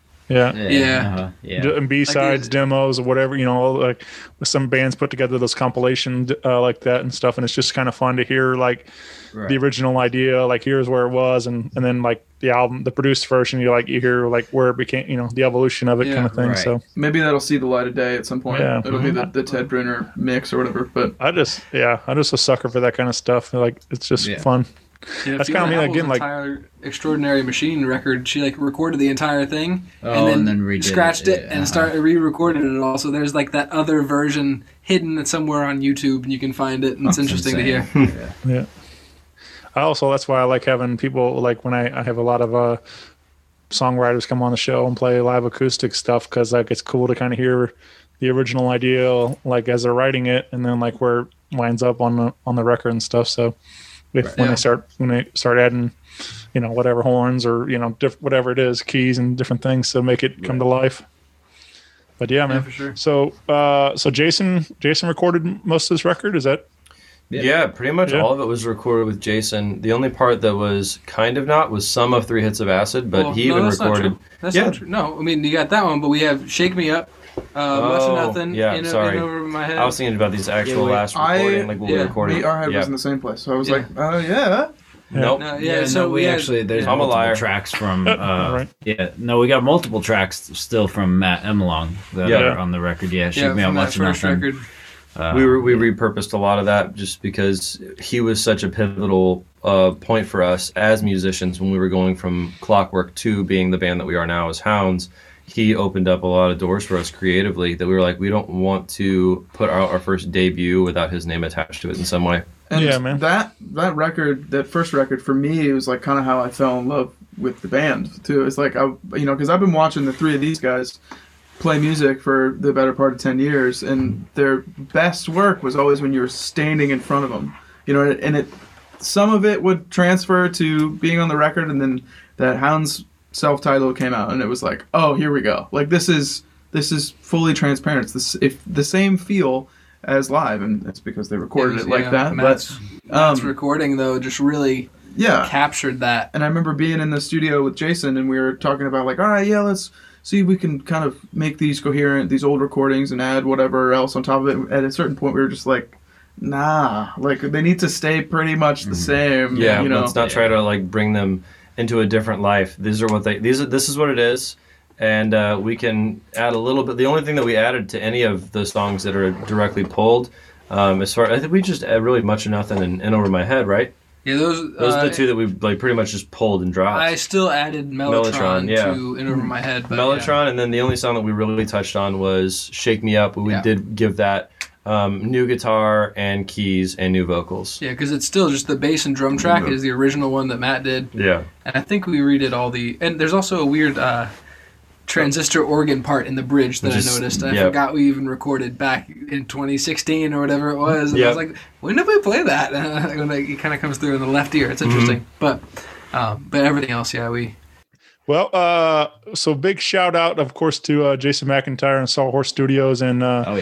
Yeah. And B-sides, demos, or whatever, with some bands put together those compilations like that and stuff, and it's just kind of fun to hear the original idea, here's where it was, and then the album, the produced version, you hear where it became, the evolution of it kind of thing. Right. So maybe that'll see the light of day at some point. Yeah. It'll be the Ted Brunner mix or whatever. But I'm just a sucker for that kind of stuff. It's just fun. Yeah, that's kind of me again. Entire Extraordinary Machine record, she recorded the entire thing and then scratched it and started re-recorded it all. So there's that other version hidden somewhere on YouTube, and you can find it, and it's interesting to hear. Yeah. That's why I like having people when I have a lot of songwriters come on the show and play live acoustic stuff, because it's cool to kind of hear the original idea as they're writing it, and then where it winds up on the record and stuff. So. When they start adding, whatever horns or whatever it is, keys and different things to make it come to life. But yeah, man. For sure. So Jason recorded most of this record. Is that? Yeah, pretty much all of it was recorded with Jason. The only part that was kind of not was some of 3 Hits of Acid, but he even recorded. That's not true. No, I mean you got that one, but we have Shake Me Up. Much of Nothing. Yeah, in sorry. over my head. I was thinking about these actual last recording, what we recorded. Our head was in the same place, so I was like, oh yeah. Nope. So we actually there's I'm a liar. multiple tracks from. We got multiple tracks still from Matt Emelong that are on the record. Shake Me Up, Much of Nothing. Record. We repurposed a lot of that just because he was such a pivotal point for us as musicians when we were going from Clockwork to being the band that we are now as Hounds. he opened up a lot of doors for us creatively that we were like, we don't want to put out our first debut without his name attached to it in some way. And Yeah, man. that record, that first record for me, it was like kind of how I fell in love with the band too. It's like because I've been watching the three of these guys play music for the better part of 10 years, and their best work was always when you were standing in front of them. And some of it would transfer to being on the record, and then that Hounds self-titled came out, and it was like, oh, here we go. Like this is fully transparent. It's the same feel as live, and that's because they recorded it like that. Matt's recording though just really captured that. And I remember being in the studio with Jason, and we were talking about like, all right, yeah, let's see if we can kind of make these coherent, these old recordings, and add whatever else on top of it. At a certain point, we were just like, nah, like they need to stay pretty much the same. Yeah, let's not try to like bring them into a different life. This is what it is, and we can add a little bit. The only thing that we added to any of the songs that are directly pulled, I think we just add really Much of Nothing and In Over My Head, right? Yeah, those are the two that we like pretty much just pulled and dropped. I still added Mellotron to In Over My Head. But Mellotron, and then the only song that we really touched on was Shake Me Up. We did give that new guitar and keys and new vocals. Yeah, because it's still just the bass and drum track is the original one that Matt did. Yeah. And I think we redid all the... And there's also a weird transistor organ part in the bridge that I noticed. I forgot we even recorded back in 2016 or whatever it was. And I was like, when did we play that? And it kind of comes through in the left ear. It's interesting. But everything else, we... Well, so big shout out, of course, to Jason McIntyre and Sawhorse Studios, and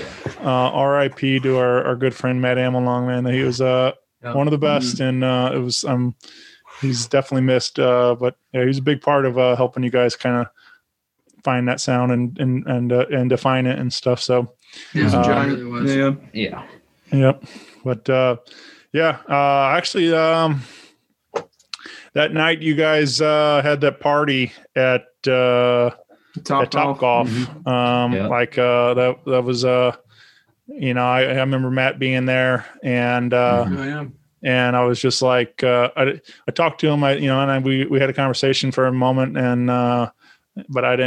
R.I.P. to our good friend Matt Amelong, man. He was one of the best, and it was he's definitely missed. But yeah, he's a big part of helping you guys kind of find that sound and define it and stuff. So yeah. Yep. But actually, that night you guys had that party at Top Golf. Like that was I remember Matt being there, and and I was just like I talked to him, we had a conversation for a moment, and but I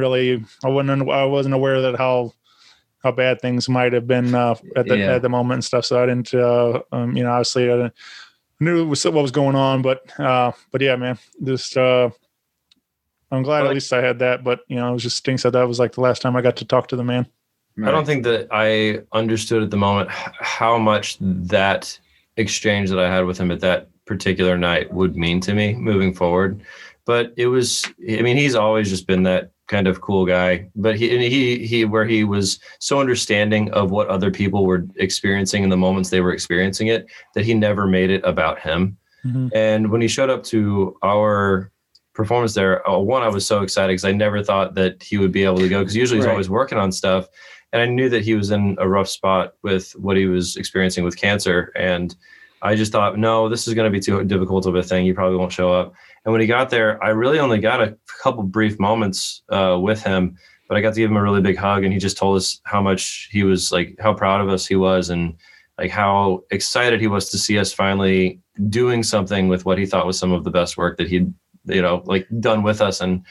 wasn't aware that how bad things might have been at the moment and stuff. So I didn't obviously I knew what was going on, but yeah, man, just I'm glad at least I had that. But it was just stinks that was like the last time I got to talk to the man. I don't think that I understood at the moment how much that exchange that I had with him at that particular night would mean to me moving forward. But it was, he's always just been that kind of cool guy, but he where he was so understanding of what other people were experiencing in the moments they were experiencing it, that he never made it about him. And when he showed up to our performance there, I was so excited because I never thought that he would be able to go, because usually he's always working on stuff, and I knew that he was in a rough spot with what he was experiencing with cancer, and I just thought, no, this is going to be too difficult of a thing. He probably won't show up. And when he got there, I really only got a couple brief moments with him, but I got to give him a really big hug, and he just told us how much he was, like, how proud of us he was, and like how excited he was to see us finally doing something with what he thought was some of the best work that he'd, done with us. And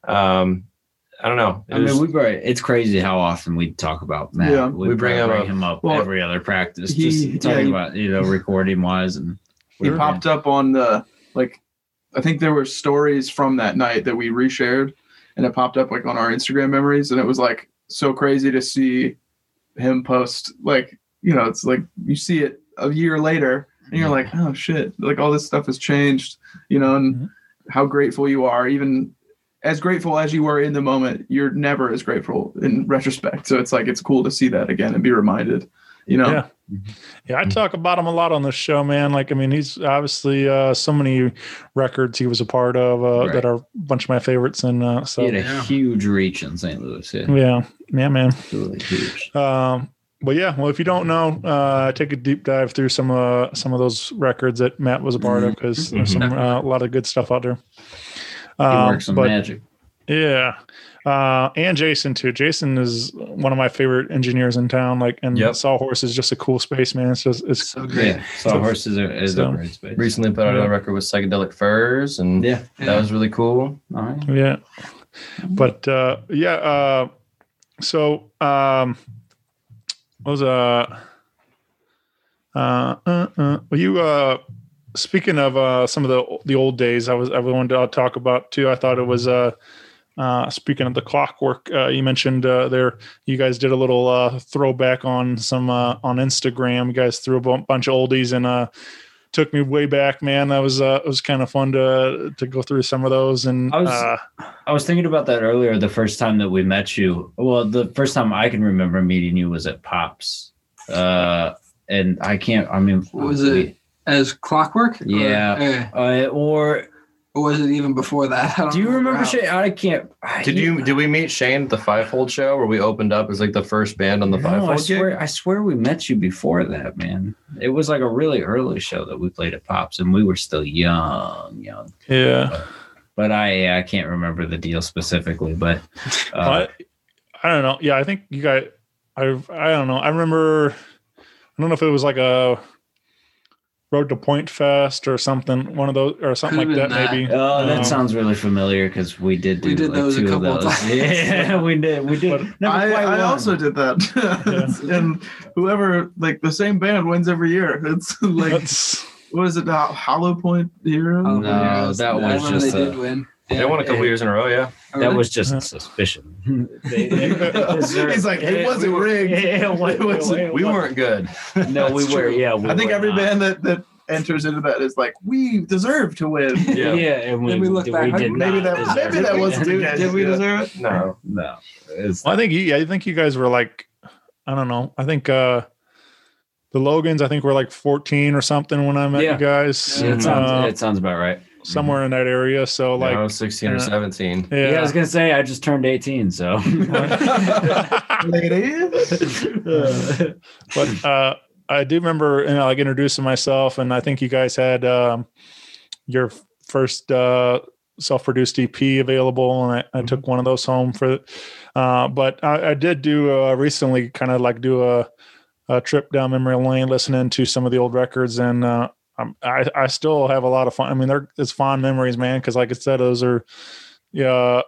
I don't know. It's crazy how often we talk about Matt. Yeah. We bring him up every other practice, talking about, recording wise. And he popped up on the, I think there were stories from that night that we reshared, and it popped up on our Instagram memories. And it was so crazy to see him post, it's like you see it a year later and you're like, oh shit, all this stuff has changed, and how grateful you are. Even as grateful as you were in the moment, you're never as grateful in retrospect. So it's cool to see that again and be reminded, Yeah, I talk about him a lot on this show, man. He's obviously so many records he was a part of that are a bunch of my favorites. And so he had a huge reach in St. Louis. Yeah, man. Absolutely huge. But yeah, well, if you don't know, take a deep dive through some of those records that Matt was a part of, because there's a lot of good stuff out there. He works some magic. Yeah. And Jason too. Jason is one of my favorite engineers in town. Sawhorse is just a cool space, man. It's so great. Yeah, Sawhorse is a great space. Recently put out a record with Psychedelic Furs, and that was really cool. Yeah. But so what was you speaking of some of the old days, I wanted to talk about too. I thought it was speaking of the Clockwork, you mentioned there you guys did a little throwback on some on Instagram. You guys threw a bunch of oldies and took me way back, man. That was it was kind of fun to go through some of those. And I was thinking about that earlier. The first time that we met you, well, the first time I can remember meeting you was at Pops, and I can't. I mean, Was it as Clockwork? Yeah, or was it even before that? I don't do you remember how. Shane? I can't. Did we meet Shane at the Fivefold show where we opened up as like the first band on the No, Fivefold gig? I swear we met you before that, man. It was like a really early show that we played at Pops, and we were still young. yeah. But I can't remember the deal specifically. But I don't know. Yeah, I think you guys. I don't know. I remember. I don't know if it was like a Road to Point Fest or something. One of those or something Could've like been that. that. Maybe. that sounds really familiar because we did We did like those a two of couple of those. times. Yeah, we did. Never quite I won. also did that. And whoever, like, the same band wins every year. It's like, That's what is it, Hollow Point Hero? Oh, No, yeah, that I was remember just they a- did win. They won a couple years in a row, yeah. Oh, That really? was just a suspicion. They deserved- He's like, it wasn't rigged. We weren't good. No, we That's were. true. Yeah, we I think were every not. band that enters into that is like, we deserve to win. Yeah. and Then we look back, we did maybe not that deserve it. wasn't the case. Did we Yeah. deserve it? No. No, it's Well, I think you guys were like, I don't know. I think the Logans, I think were like 14 or something when I met Yeah. you guys. it sounds about right. Somewhere in that area. So Like, like, I was 16 or 17. yeah. Yeah, I was gonna say I just turned 18, so. Ladies. But I do remember, like introducing myself, and I think you guys had your first self-produced EP available, and I took one of those home for. But I did do recently, kind of like do a trip down memory lane, listening to some of the old records, and I still have a lot of fun. I mean, it's fond memories, man, because like I said, those are, I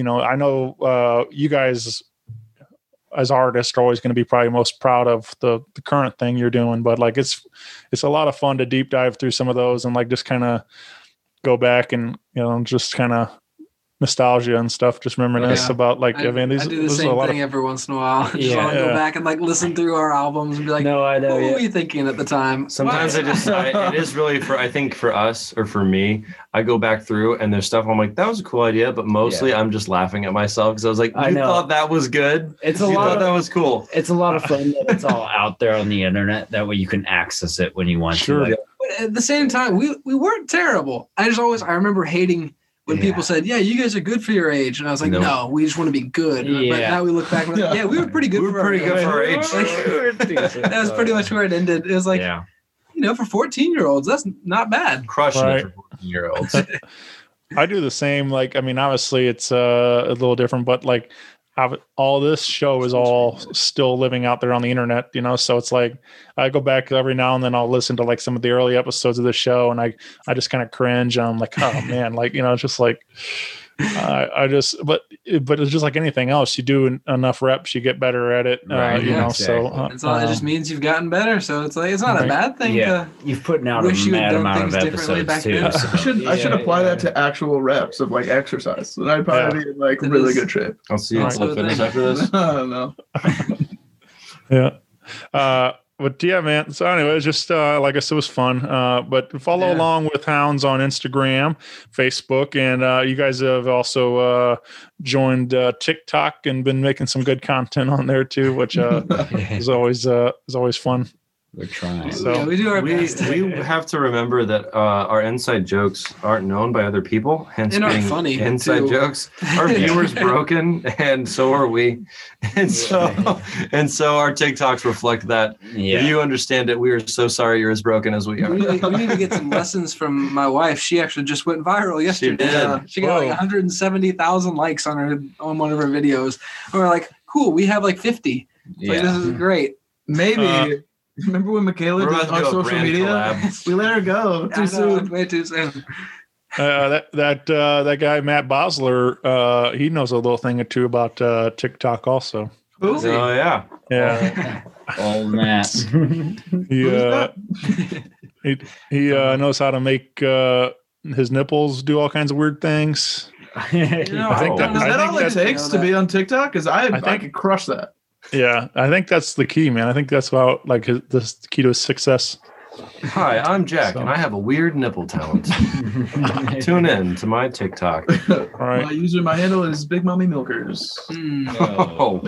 know you guys as artists are always going to be probably most proud of the current thing you're doing, but like it's a lot of fun to deep dive through some of those and like just kind of go back and just kind of nostalgia and stuff, just reminisce Yeah. about like I do the same thing of, every once in a while. Just Yeah. want to go Yeah. back and like listen through our albums and be like, No, I know. what Yeah. were you thinking at the time? Sometimes Why? it is really I think for us or for me, I go back through and there's stuff I'm like, that was a cool idea, but mostly I'm just laughing at myself because I was like, I you know. thought that was good? It's a You lot thought of that was cool. It's a lot of fun that it's all out there on the internet. That way you can access it when you want Sure. to. Like, But at the same time, we weren't terrible. I remember hating when people said, yeah, you guys are good for your age. And I was like, No. no, we just want to be good. But Yeah. now we look back and we're like, yeah, we were pretty good We were for pretty our good age. for our age. That was pretty much where it ended. It was like, yeah. for 14-year-olds, that's not bad. Crushing Right. it for 14-year-olds. I do the same. Like, I mean, obviously it's a little different, but like all this show is all still living out there on the internet, so it's like I go back every now and then I'll listen to like some of the early episodes of the show and I just kind of cringe and I'm like, oh man, like, it's just like but it's just like anything else. You do enough reps, you get better at it, Right, yeah, so It just means you've gotten better. So it's like, it's not a Right. bad thing Yeah. to You've put out a wish you had mad done amount of things differently episodes back too. then. so- I should apply yeah. that to actual reps of like exercise. And I'd probably be in like It really is. good shape. I'll see you at Right. Slow Fitness after this. I don't know. yeah. But yeah, man. So anyway, it's just like I said, it was fun. But follow along with Hounds on Instagram, Facebook, and you guys have also joined TikTok and been making some good content on there too, which is always fun. We're trying. So- yeah, we do our best. We have to remember that our inside jokes aren't known by other people, hence And aren't being funny, inside too. jokes. Our viewers broken, and so are we, and so our TikToks reflect that. Yeah. If you understand it, we are so sorry you're as broken as we are. We need to get some lessons from my wife. She actually just went viral yesterday. did. She got like Whoa. 170,000 likes on one of her videos. And we're like, cool, we have like 50. It's like, this is great. Maybe. Remember when Michaela We're did about to on do a social brand media? collab. We let her go I too know, soon. way too soon. That guy Matt Bosler, he knows a little thing or two about TikTok also. Oh yeah. Yeah, Old Matt. he knows how to make his nipples do all kinds of weird things. Is that all it takes to be on TikTok? Because I think- could crush that. Yeah, I think that's the key, man. I think that's how the key to his success. Hi, I'm Jack, and I have a weird nipple talent. Tune in to my TikTok. All right. My handle is Big Mommy Milkers. Oh,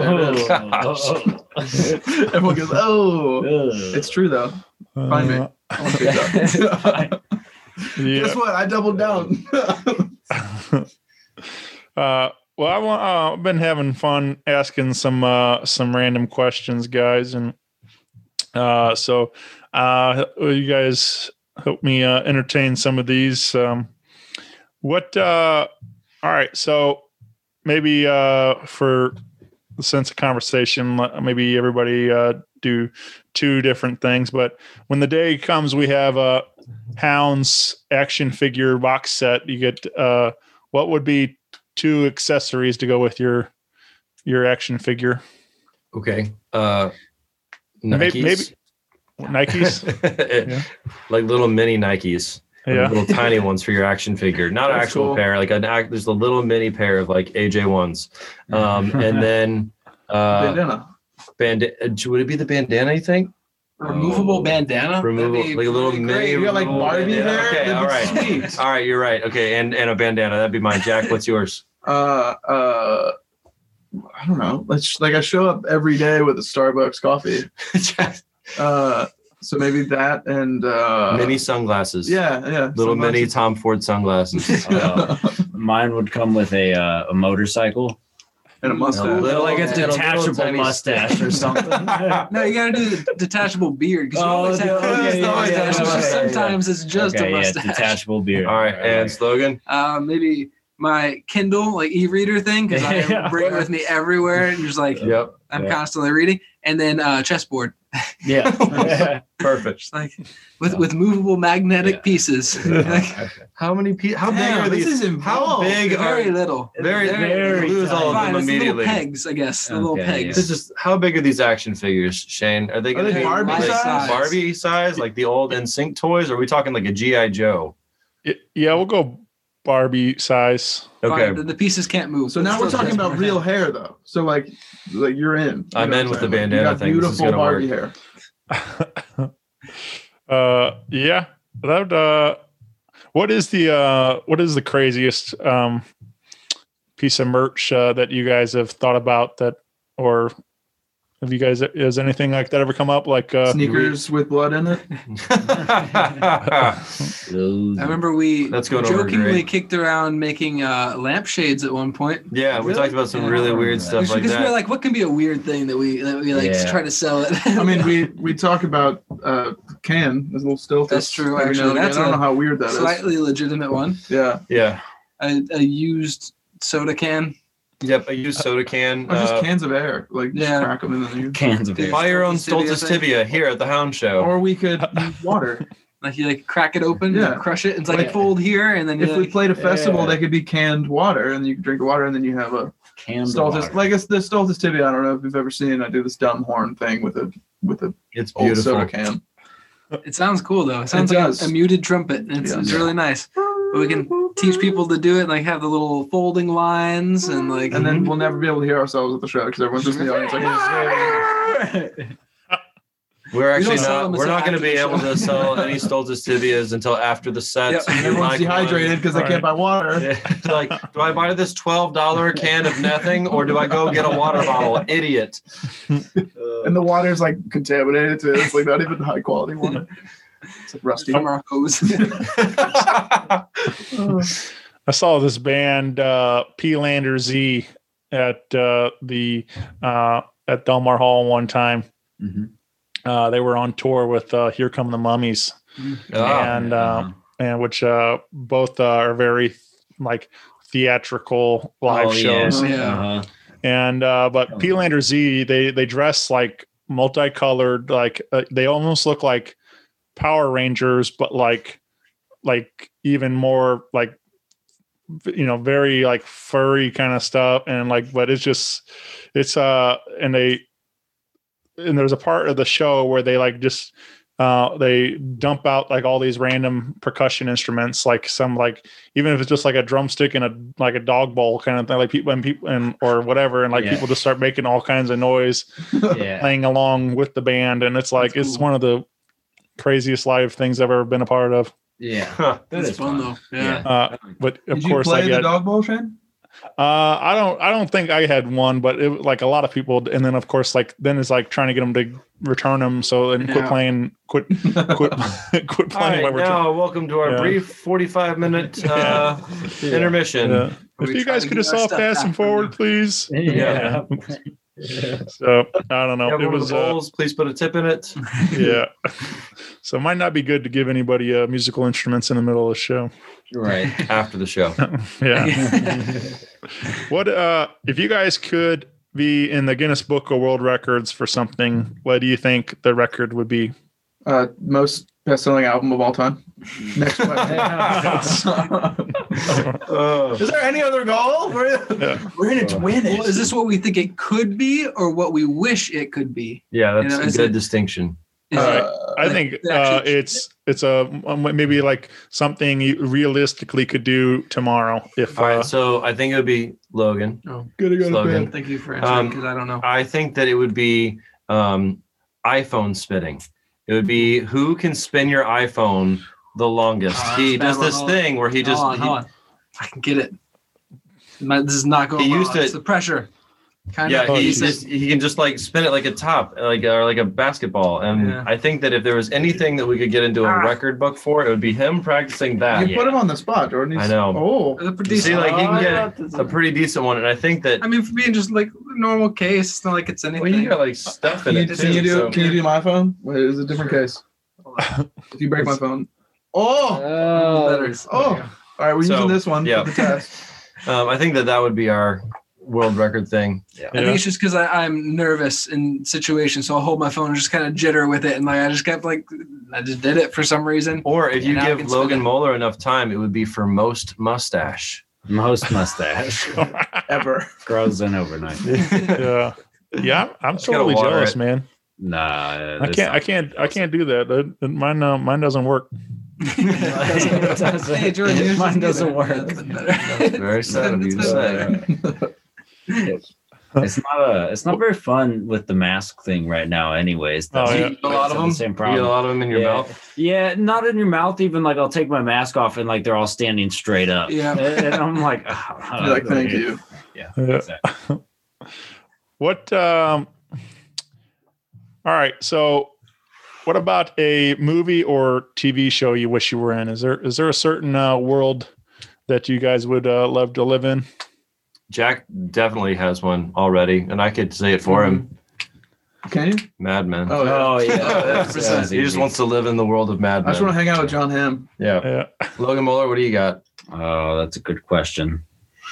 Everyone goes, oh, it's true though. Find me on TikTok. Yeah. Guess what? I doubled down. Well, I've been having fun asking some random questions, guys, and so you guys help me entertain some of these. All right, so maybe for the sense of conversation, maybe everybody do two different things. But when the day comes, we have a Hounds action figure box set. You get what would be two accessories to go with your action figure? okay. Maybe Nikes. Nikes. Yeah. Like little mini Nikes. Like Yeah. little tiny ones for your action figure, not an That's actual cool. pair. Like there's a little mini pair of like AJ ones, and then Bandana. Would it be the bandana? You think? Removable bandana. Removable, That'd be like a little pretty mini. great. You got, like, removable Barbie bandana. there? Okay, That'd all be right, sweet. all right. You're right. Okay, and a bandana. That'd be mine. Jack, what's yours? I don't know. I show up every day with a Starbucks coffee. So maybe that and Mini sunglasses. Yeah. Little mini sunglasses. Tom Ford sunglasses. Mine would come with a motorcycle. And a mustache. little- Like a and a little detachable tiny- mustache or something. No, you gotta do the detachable beard because you Oh, always have okay, always yeah, the mustache. yeah, It's just okay, sometimes it's just Okay, a yeah, mustache. detachable beard. All right, and slogan. Maybe my Kindle like e-reader thing because I Yeah. bring it with me everywhere and just like Yep, I'm Yeah. constantly reading. And then chessboard, Yeah. perfect. just like with movable magnetic Yeah. pieces. Like, How many? How big Damn, are this these? is How involved. big very are? little. Very, very lose all of Fine, them it's the little immediately. pegs, I guess. The little Okay, pegs. This is how big are these action figures, Shane? Are they going to they be Barbie like size? Barbie size, like the old NSYNC toys? Or are we talking like a GI Joe? Yeah, we'll go Barbie size. Okay, Fine, the pieces can't move. So now we're It's still talking about chessboard. real hair though. So like you're in. You I'm know in what with the saying? Like, bandana you got thing. This is Beautiful gonna Barbie work. hair. Yeah. That what is the craziest piece of merch that you guys have thought about that, or have you guys, has anything like that ever come up? Like Sneakers with blood in it. I remember we That's going over jokingly great. kicked around making lampshades at one point. yeah, we talked about some Yeah. really weird stuff like Because we were that. like, what can be a weird thing that we like Yeah. try to sell it? I mean, we talk about can as a little still. That's true, every now actually. and again. That's I don't a know how weird that is. slightly legitimate one. Yeah. Yeah. A used soda can. Yep. I use soda can. Or just cans of air. Like just Yeah. crack them in the new. Cans of air. Buy your own Stultus Stultus tibia tibia here at the Hound Show. Or we could use water. Like you like crack it open, Yeah. and crush it. And it's like Like, fold here, and then you If we like, played a festival, Yeah. they could be canned water, and you can drink the water, and then you have a Cans of Stultus. water. Like it's the Stultus tibia. I don't know if you've ever seen. I do this dumb horn thing with a It's old beautiful. soda can. it sounds cool though. It sounds It like does. a muted trumpet. It's, Yeah. it's really nice. But we can teach people to do it, and like have the little folding lines, and like And then we'll never be able to hear ourselves at the show because everyone's just in the audience like. We're actually don't sell not. them We're until not going to after be the able show. to sell any Stultus tibias until after the set. Yep. So you Everyone's like dehydrated because they can't buy water. Yeah, it's like, do I buy this $12 can of nothing, or do I go get a water bottle? Idiot. And the water's like contaminated too. It's like not even high quality water. It's like rusty. from our hose. I saw this band P Lander Z at the at Delmar Hall one time. Mhm. They were on tour with Here Come the Mummies, and which both are very like theatrical live Oh, shows. Yeah. Uh-huh. And but P Lander Z, they dress like multicolored, like they almost look like Power Rangers, but like even more like very like furry kind of stuff, and like, but it's and there's a part of the show where they like just they dump out like all these random percussion instruments, like some, like, even if it's just like a drumstick and a dog bowl kind of thing, like people or whatever, and like people just start making all kinds of noise, playing along with the band, and it's like it's one of the craziest live things I've ever been a part of. Yeah, that is fun though. But of Did course, you play the dog bowl, Shane? I don't think I had one, but it like a lot of people, and then of course then it's like trying to get them to return them, so and quit playing. All right, now welcome to our brief 45-minute intermission. If you guys could just all pass them forward, please. Yeah. So I don't know. It was bowls. Please put a tip in it. Yeah. So it might not be good to give anybody musical instruments in the middle of the show. Right. After the show. Yeah. What if you guys could be in the Guinness Book of World Records for something, what do you think the record would be? Most best-selling album of all time. Next question. Is there any other goal? We're in it to win it. Well, is this what we think it could be, or what we wish it could be? Yeah, that's a good distinction. I think it's maybe like something you realistically could do tomorrow. If all right, so I think it would be Logan. Oh, good. Logan. Thank you for answering, because I don't know. I think that it would be iPhone spinning. It would be who can spin your iPhone the longest. He does this thing where he just. Hold on. I can get it. This is not going well. It's the pressure. He can just like spin it like a top, or like a basketball. And I think that if there was anything that we could get into a record book for, it would be him practicing that. You put him on the spot, Jordan. I know. See, like he can get a pretty decent one, and I think that. I mean, for being just like normal case, it's not like it's anything. Well, you got like stuff in it too. Can you do my phone? Wait, it's a different case. If you break my phone. Better. All right, we're using this one for the test. I think that would be our world record thing. I think it's just because I'm nervous in situations, so I'll hold my phone and just kind of jitter with it, and like I just did it for some reason. Or if you give Logan Moeller enough time, it would be for most mustache. Most mustache ever grows in overnight. Yeah. I'm totally jealous, man. Nah, I can't do that. Mine doesn't work. Hey, Jordan, mine doesn't work. That's very sad of you to say. It's not very fun with the mask thing right now. Anyways, you get a lot of them. Same problem. You get a lot of them in your mouth. Yeah, not in your mouth. Even like I'll take my mask off and like they're all standing straight up. Yeah, and I'm like, thank you. Yeah. Exactly. What? All right, so. What about a movie or TV show you wish you were in? Is there a certain world that you guys would love to live in? Jack definitely has one already, and I could say it for him. Can you? Mad Men. Oh yeah. He just wants to live in the world of Mad Men. I just want to hang out with John Hamm. Yeah. Logan Moeller, what do you got? Oh, that's a good question.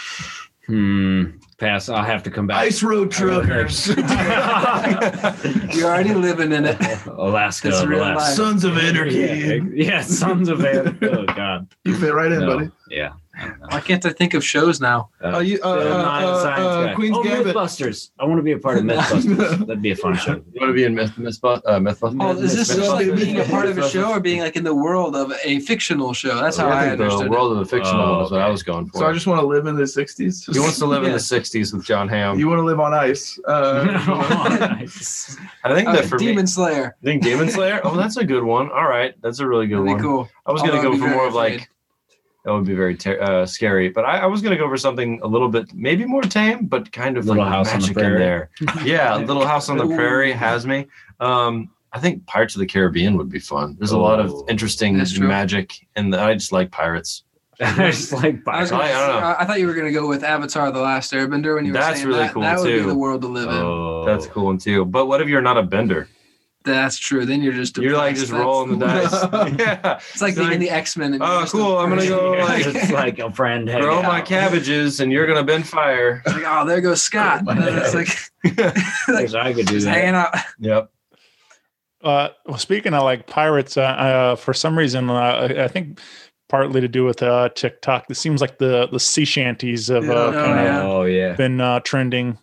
Pass. I'll have to come back. Ice Road Truckers. You're already living in it. Alaska. Sons of Anarchy. Yeah, Sons of Anarchy. Oh God. You fit right in, buddy. Yeah. Why can't I think of shows now? Queen's Gambit. Mythbusters. I want to be a part of Mythbusters. That'd be a fun show. You want to be in Mythbusters? Oh, is this just like being a part of a show, or being like in the world of a fictional show? That's how I understood the world of a fictional one is what I was going for. So I just want to live in the 60s. He wants to live in the 60s with John Hamm. You want to live on ice. I think that for Demon Slayer. I think Demon Slayer? Oh, that's a good one. All right. That's a really good one. Cool. I was going to go for more of like, that would be very scary. But I was going to go for something a little bit, maybe more tame, but kind of Little like House on the magic in Prairie. there. Yeah, Little House on the Prairie has me. I think Pirates of the Caribbean would be fun. There's a lot of interesting magic, and I just like pirates. I just like pirates. I don't know. I thought you were going to go with Avatar: The Last Airbender when you were That's saying really that. cool, that would too. be the world to live in. That's a cool one too. But what if you're not a bender? That's true. Then you're just You're like just rolling the dice. Yeah, it's like being in the X-Men. And oh, cool! I'm gonna go It's like a friend. grow my cabbages, and you're gonna bend fire. Like, oh, there goes Scott. And then it's like I could do just that. hanging out. Yep. Well, speaking of like pirates, for some reason, I think partly to do with TikTok. It seems like the sea shanties have Oh yeah. been trending.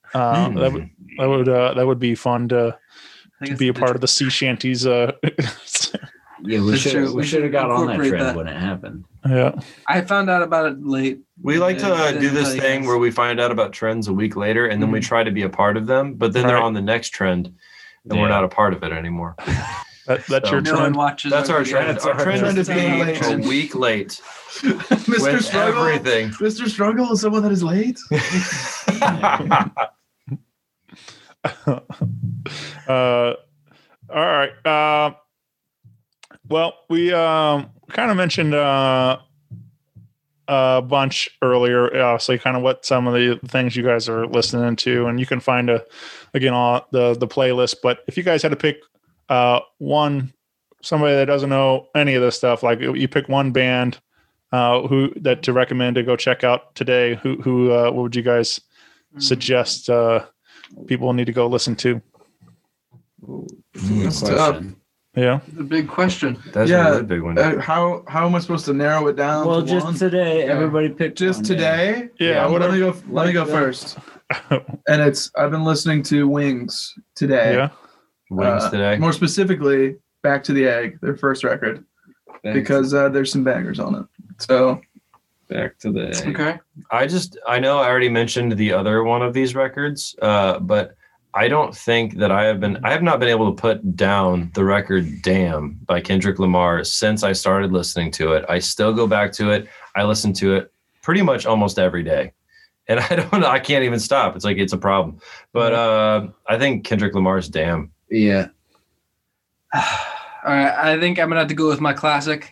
That would be fun to be a part of the sea shanties. Yeah, we That's true. should have got on that Incorporate trend that. when it happened. Yeah. I found out about it late. We like to Yeah, do this yeah. thing where we find out about trends a week later, and then we try to be a part of them, but then they're Right. on the next trend, and we're Yeah. not a part of it anymore. That's So- your No one trend. watches. That's our videos. trend. Our trend is being being late. a week late Mr. with Struggle. everything. Mr. Struggle is someone that is late. All right. Well, we kind of mentioned a bunch earlier, obviously, kind of what some of the things you guys are listening to, and you can find again all the playlist. But if you guys had to pick somebody that doesn't know any of this stuff, like you pick one band to recommend to go check out today, what would you guys suggest people need to go listen to? Good question. Yeah. The big question. That's Yeah. a really big one. How am I supposed to narrow it down? Well, to just one? today, everybody picked Just one, today. Yeah. Let me Whatever. go. Let me go first. And I've been listening to Wings today. Yeah. Wings today. More specifically, Back to the Egg, their first record, because there's some bangers on it. So back to the Okay. I know I already mentioned the other one of these records, but I don't think that I have not been able to put down the record Damn by Kendrick Lamar since I started listening to it. I still go back to it. I listen to it pretty much almost every day. And I can't even stop. It's like, it's a problem. But I think Kendrick Lamar's Damn. yeah. All right. I think I'm gonna have to go with my classic.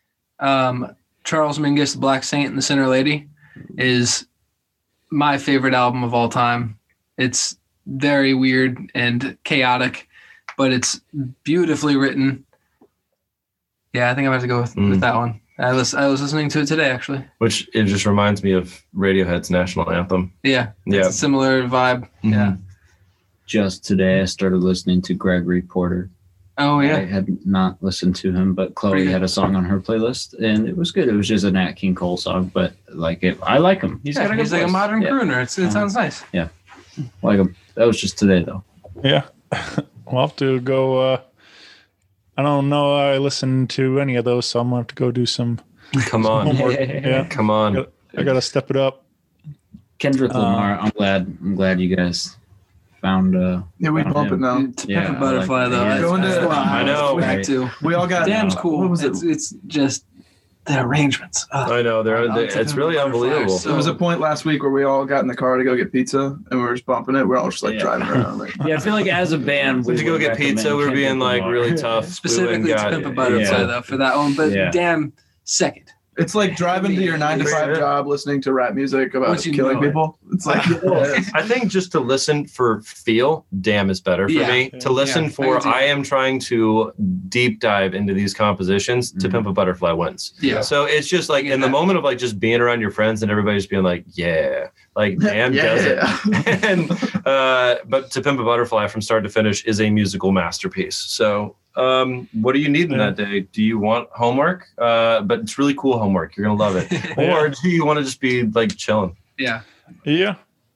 Charles Mingus, The Black Saint and the Sinner Lady is my favorite album of all time. It's very weird and chaotic, but it's beautifully written. Yeah, I think I'm going to go with that one. I was listening to it today, actually. Which it just reminds me of Radiohead's national anthem. Yeah. Yeah. It's a similar vibe. Mhm. Yeah. Just today, I started listening to Gregory Porter. Oh, I yeah. had not listened to him, but Chloe Pretty good. had a song on her playlist, and it was good. It was just a Nat King Cole song, but I like him. He's got a good He's like a voice. modern Yeah, crooner. It sounds nice. like him. That was just today, though. Yeah. We'll have to go. I don't know. I listened to any of those, so I'm going to have to go do some Come on. homework. Yeah. Come on. I got to step it up. Kendrick Lamar. I'm glad you guys found. yeah, we found bump him. it now. To Yeah, Pimp a I Butterfly, like though. that. Going to- That's what I know. Back Right. to. We all got. Damn's cool. What was it? It's just the arrangements. I know. It's really unbelievable. There was a point last week where we all got in the car to go get pizza, and we were just bumping it. We're all just like Yeah. driving around. Like, Yeah, I feel like as a band, Went to go would get recommend pizza. We were being Kendrick like Lamar. really tough. Specifically We went to and Pimp a got- Butterfly, yeah. though, for that one. But Yeah. Damn, second. it's like driving to your 9-to-5 job, listening to rap music about Once you killing know it. people. It's like I think just to listen for feel, Damn is better for Yeah. me. To listen Yeah, I for, can see I am trying to deep dive into these compositions. To Pimp a Butterfly wins. Yeah. So it's just like in the moment of like just being around your friends and everybody just being like, yeah, like Damn does it. And but To Pimp a Butterfly from start to finish is a musical masterpiece. So what do you need in that day? Do you want homework? But it's really cool homework. You're gonna love it. Or do you want to just be like chilling? Yeah. Yeah.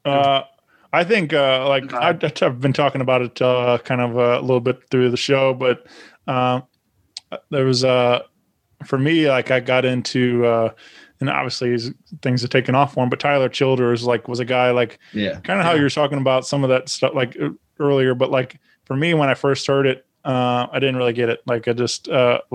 I think like I've been talking about it kind of a little bit through the show, but there was for me, like I got into and obviously things have taken off for him, but Tyler Childers was a guy like Yeah. kind of how you were talking about some of that stuff like earlier, but like for me when I first heard it, I didn't really get it. Like I just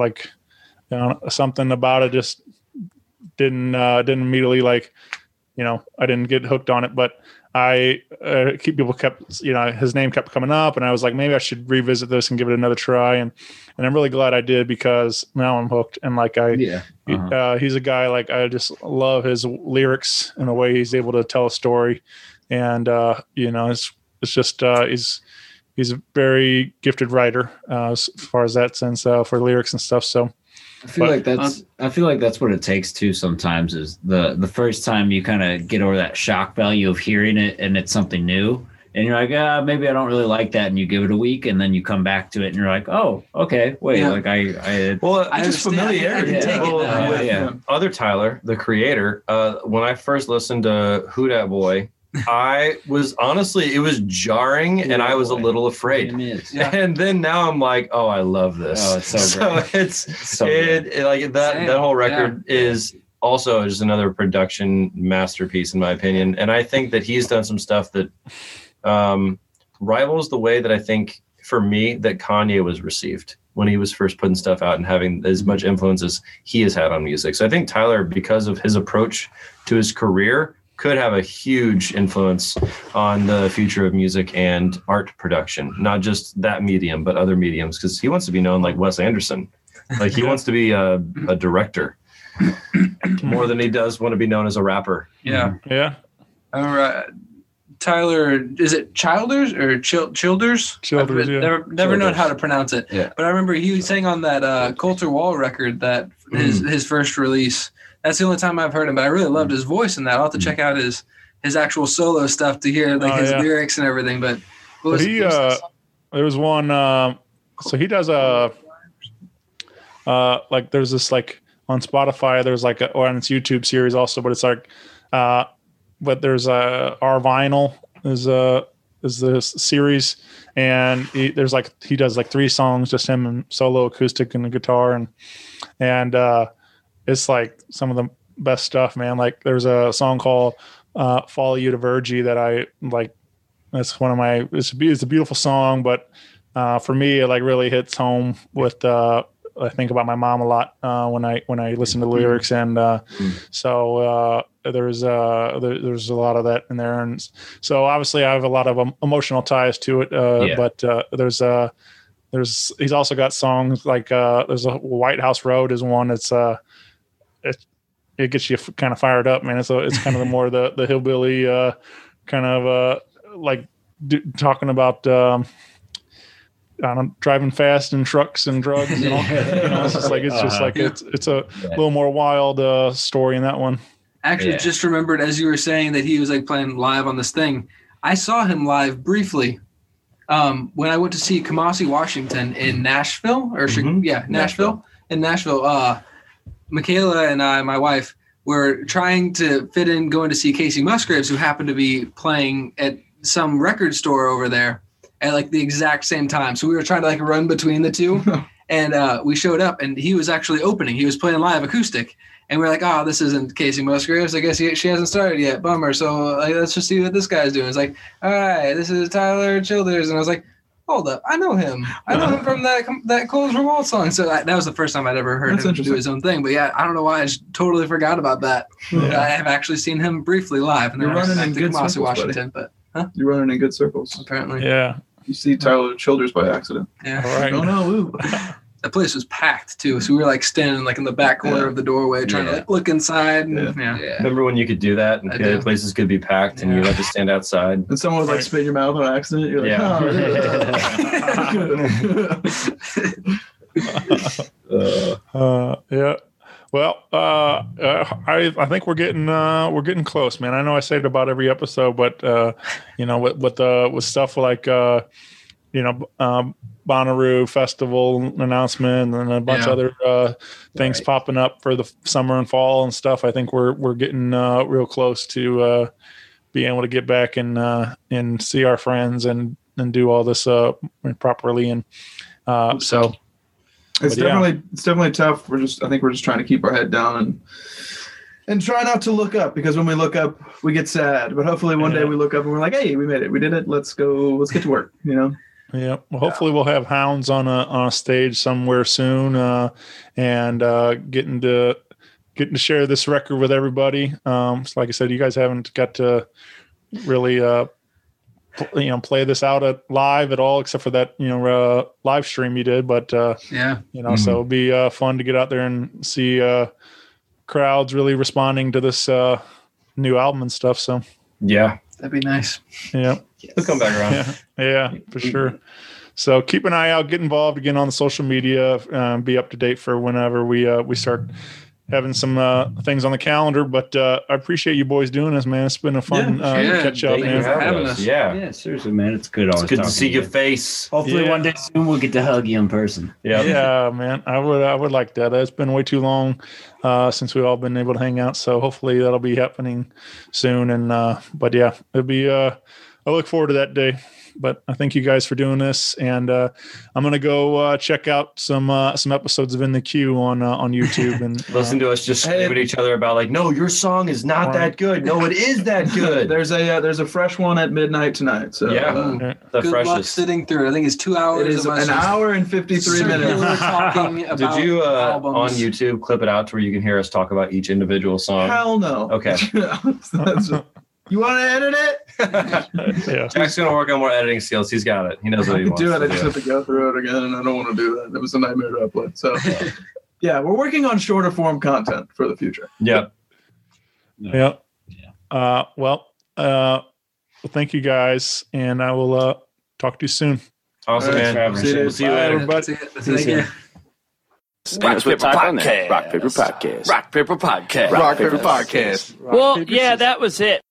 something about it just didn't immediately like, I didn't get hooked on it, but people kept, his name kept coming up and I was like, maybe I should revisit this and give it another try. And I'm really glad I did because now I'm hooked. And like he's a guy, like I just love his lyrics and the way he's able to tell a story. And, it's just, he's a very gifted writer as far as that sense for lyrics and stuff. So I feel like that's what it takes too. Sometimes is the first time you kind of get over that shock value of hearing it and it's something new, and you're like, maybe I don't really like that, and you give it a week, and then you come back to it, and you're like, oh, okay, wait, Yeah. like I Well, I Just understand. familiarity. I can take well, it now. with other Tyler, the creator, when I first listened to Who Dat Boy, I was honestly, it was jarring, and I was a little afraid. Yeah. And then now I'm like, oh, I love this. Oh, it's so great. it's So good. it like that. Same. That whole record is also just another production masterpiece, in my opinion. And I think that he's done some stuff that rivals the way that I think, for me, that Kanye was received when he was first putting stuff out and having as much influence as he has had on music. So I think Tyler, because of his approach to his career, could have a huge influence on the future of music and art production, not just that medium, but other mediums, because he wants to be known like Wes Anderson. Like he wants to be a director more than he does want to be known as a rapper. Yeah. Yeah. All right. Tyler, is it Childers or Childers? Childers, I've yeah. never known how to pronounce it. Yeah. But I remember he was saying on that Coulter Wall record that his first release. That's the only time I've heard him, but I really loved his voice in that. I'll have to check out his actual solo stuff to hear like his lyrics and everything. But what was, He there was one. So he does like there's this like on Spotify. There's like or on its YouTube series also, but it's like but there's Our Vinyl is the series, and he does like 3 songs, just him and solo acoustic and the guitar, and it's like some of the best stuff, man. Like there's a song called Follow You to Virgie that I like. That's one of my, it's a beautiful song, but for me, it like really hits home with, I think about my mom a lot when I listen to the lyrics. And so there's a lot of that in there. And so obviously I have a lot of emotional ties to it. But he's also got songs like there's a White House Road is one that's it gets you kind of fired up, man. It's kind of the more the hillbilly kind of like talking about I don't know, driving fast in trucks and drugs and all. It's just like it's a little more wild story in that one. Actually, just remembered as you were saying that he was like playing live on this thing. I saw him live briefly when I went to see Kamasi Washington in Nashville Nashville. In Nashville. Michaela and I, my wife, were trying to fit in going to see Casey Musgraves, who happened to be playing at some record store over there at like the exact same time. So we were trying to like run between the two, and we showed up, and he was actually opening. He was playing live acoustic, and we are like, "Oh, this isn't Casey Musgraves. I guess she hasn't started yet. Bummer. So like, let's just see what this guy's doing." It's like, "All right, this is Tyler Childers," and I was like, hold up, I know him. I know him from that Coles Revolt song. So that was the first time I'd ever heard him do his own thing. But yeah, I don't know why I just totally forgot about that. I have actually seen him briefly live. And You're running in good Kamasi circles, Washington, buddy. but You're running in good circles. Apparently. Yeah. You see Tyler Childers by accident. Yeah. All right. Oh no, woo. The place was packed too, so we were like standing like in the back corner of the doorway trying to like look inside. And, Remember when you could do that and places could be packed and you had to stand outside? And someone would like spit in your mouth on accident. You're like, yeah. Well, I think we're getting close, man. I know I say it about every episode, but with stuff like Bonnaroo Festival announcement and a bunch of other things popping up for the summer and fall and stuff. I think we're getting real close to being able to get back and see our friends and do all this properly. And so it's definitely tough. I think we're just trying to keep our head down and try not to look up, because when we look up, we get sad. But hopefully one day we look up and we're like, hey, we made it. We did it. Let's get to work, Yeah. Well, hopefully we'll have Hounds on a stage somewhere soon, and getting to share this record with everybody. So like I said, you guys haven't got to really play this out live at all, except for that live stream you did. But so it'll be fun to get out there and see crowds really responding to this new album and stuff. So that'd be nice. Yeah. We'll come back around. Yeah, for sure. So keep an eye out, get involved again on the social media, be up to date for whenever we start having some things on the calendar. But I appreciate you boys doing this, man. It's been a fun catch up, Thank you man. for having us. Yeah. Yeah, seriously, man. It's good. It's Always good to talking see your you. face. Hopefully, Yeah. one day soon we'll get to hug you in person. Yeah. Yeah, man. I would like that. It's been way too long since we've all been able to hang out. So hopefully that'll be happening soon. And but yeah, it'll be. I look forward to that day. But I thank you guys for doing this, and I'm gonna go check out some episodes of In the Queue on YouTube and Listen to us just scream at each other about like, no, your song is not that good. No, it is that good. There's a fresh one at midnight tonight. So Yeah. The Good luck freshest. sitting through it. I think it's 2 hours. it is of us an just hour and 53 minutes. circular talking about Did you albums. on YouTube clip it out to where you can hear us talk about each individual song? Hell no. Okay. You want to edit it? yeah. Jack's gonna work on more editing skills. He's got it. He knows what I he could wants do it. to I just do. have to go through it again, and I don't want to do that. It was a nightmare to upload. So, yeah, we're working on shorter form content for the future. Yeah. Yeah. Well, thank you guys, and I will talk to you soon. Awesome, All right, man. Travis. See you, We'll see you Bye, later. everybody. That's it. Thank you. Rock Paper Podcast. Rock Paper Podcast. Rock Paper Podcast. Rock Paper Podcast. Well, yeah, that was it.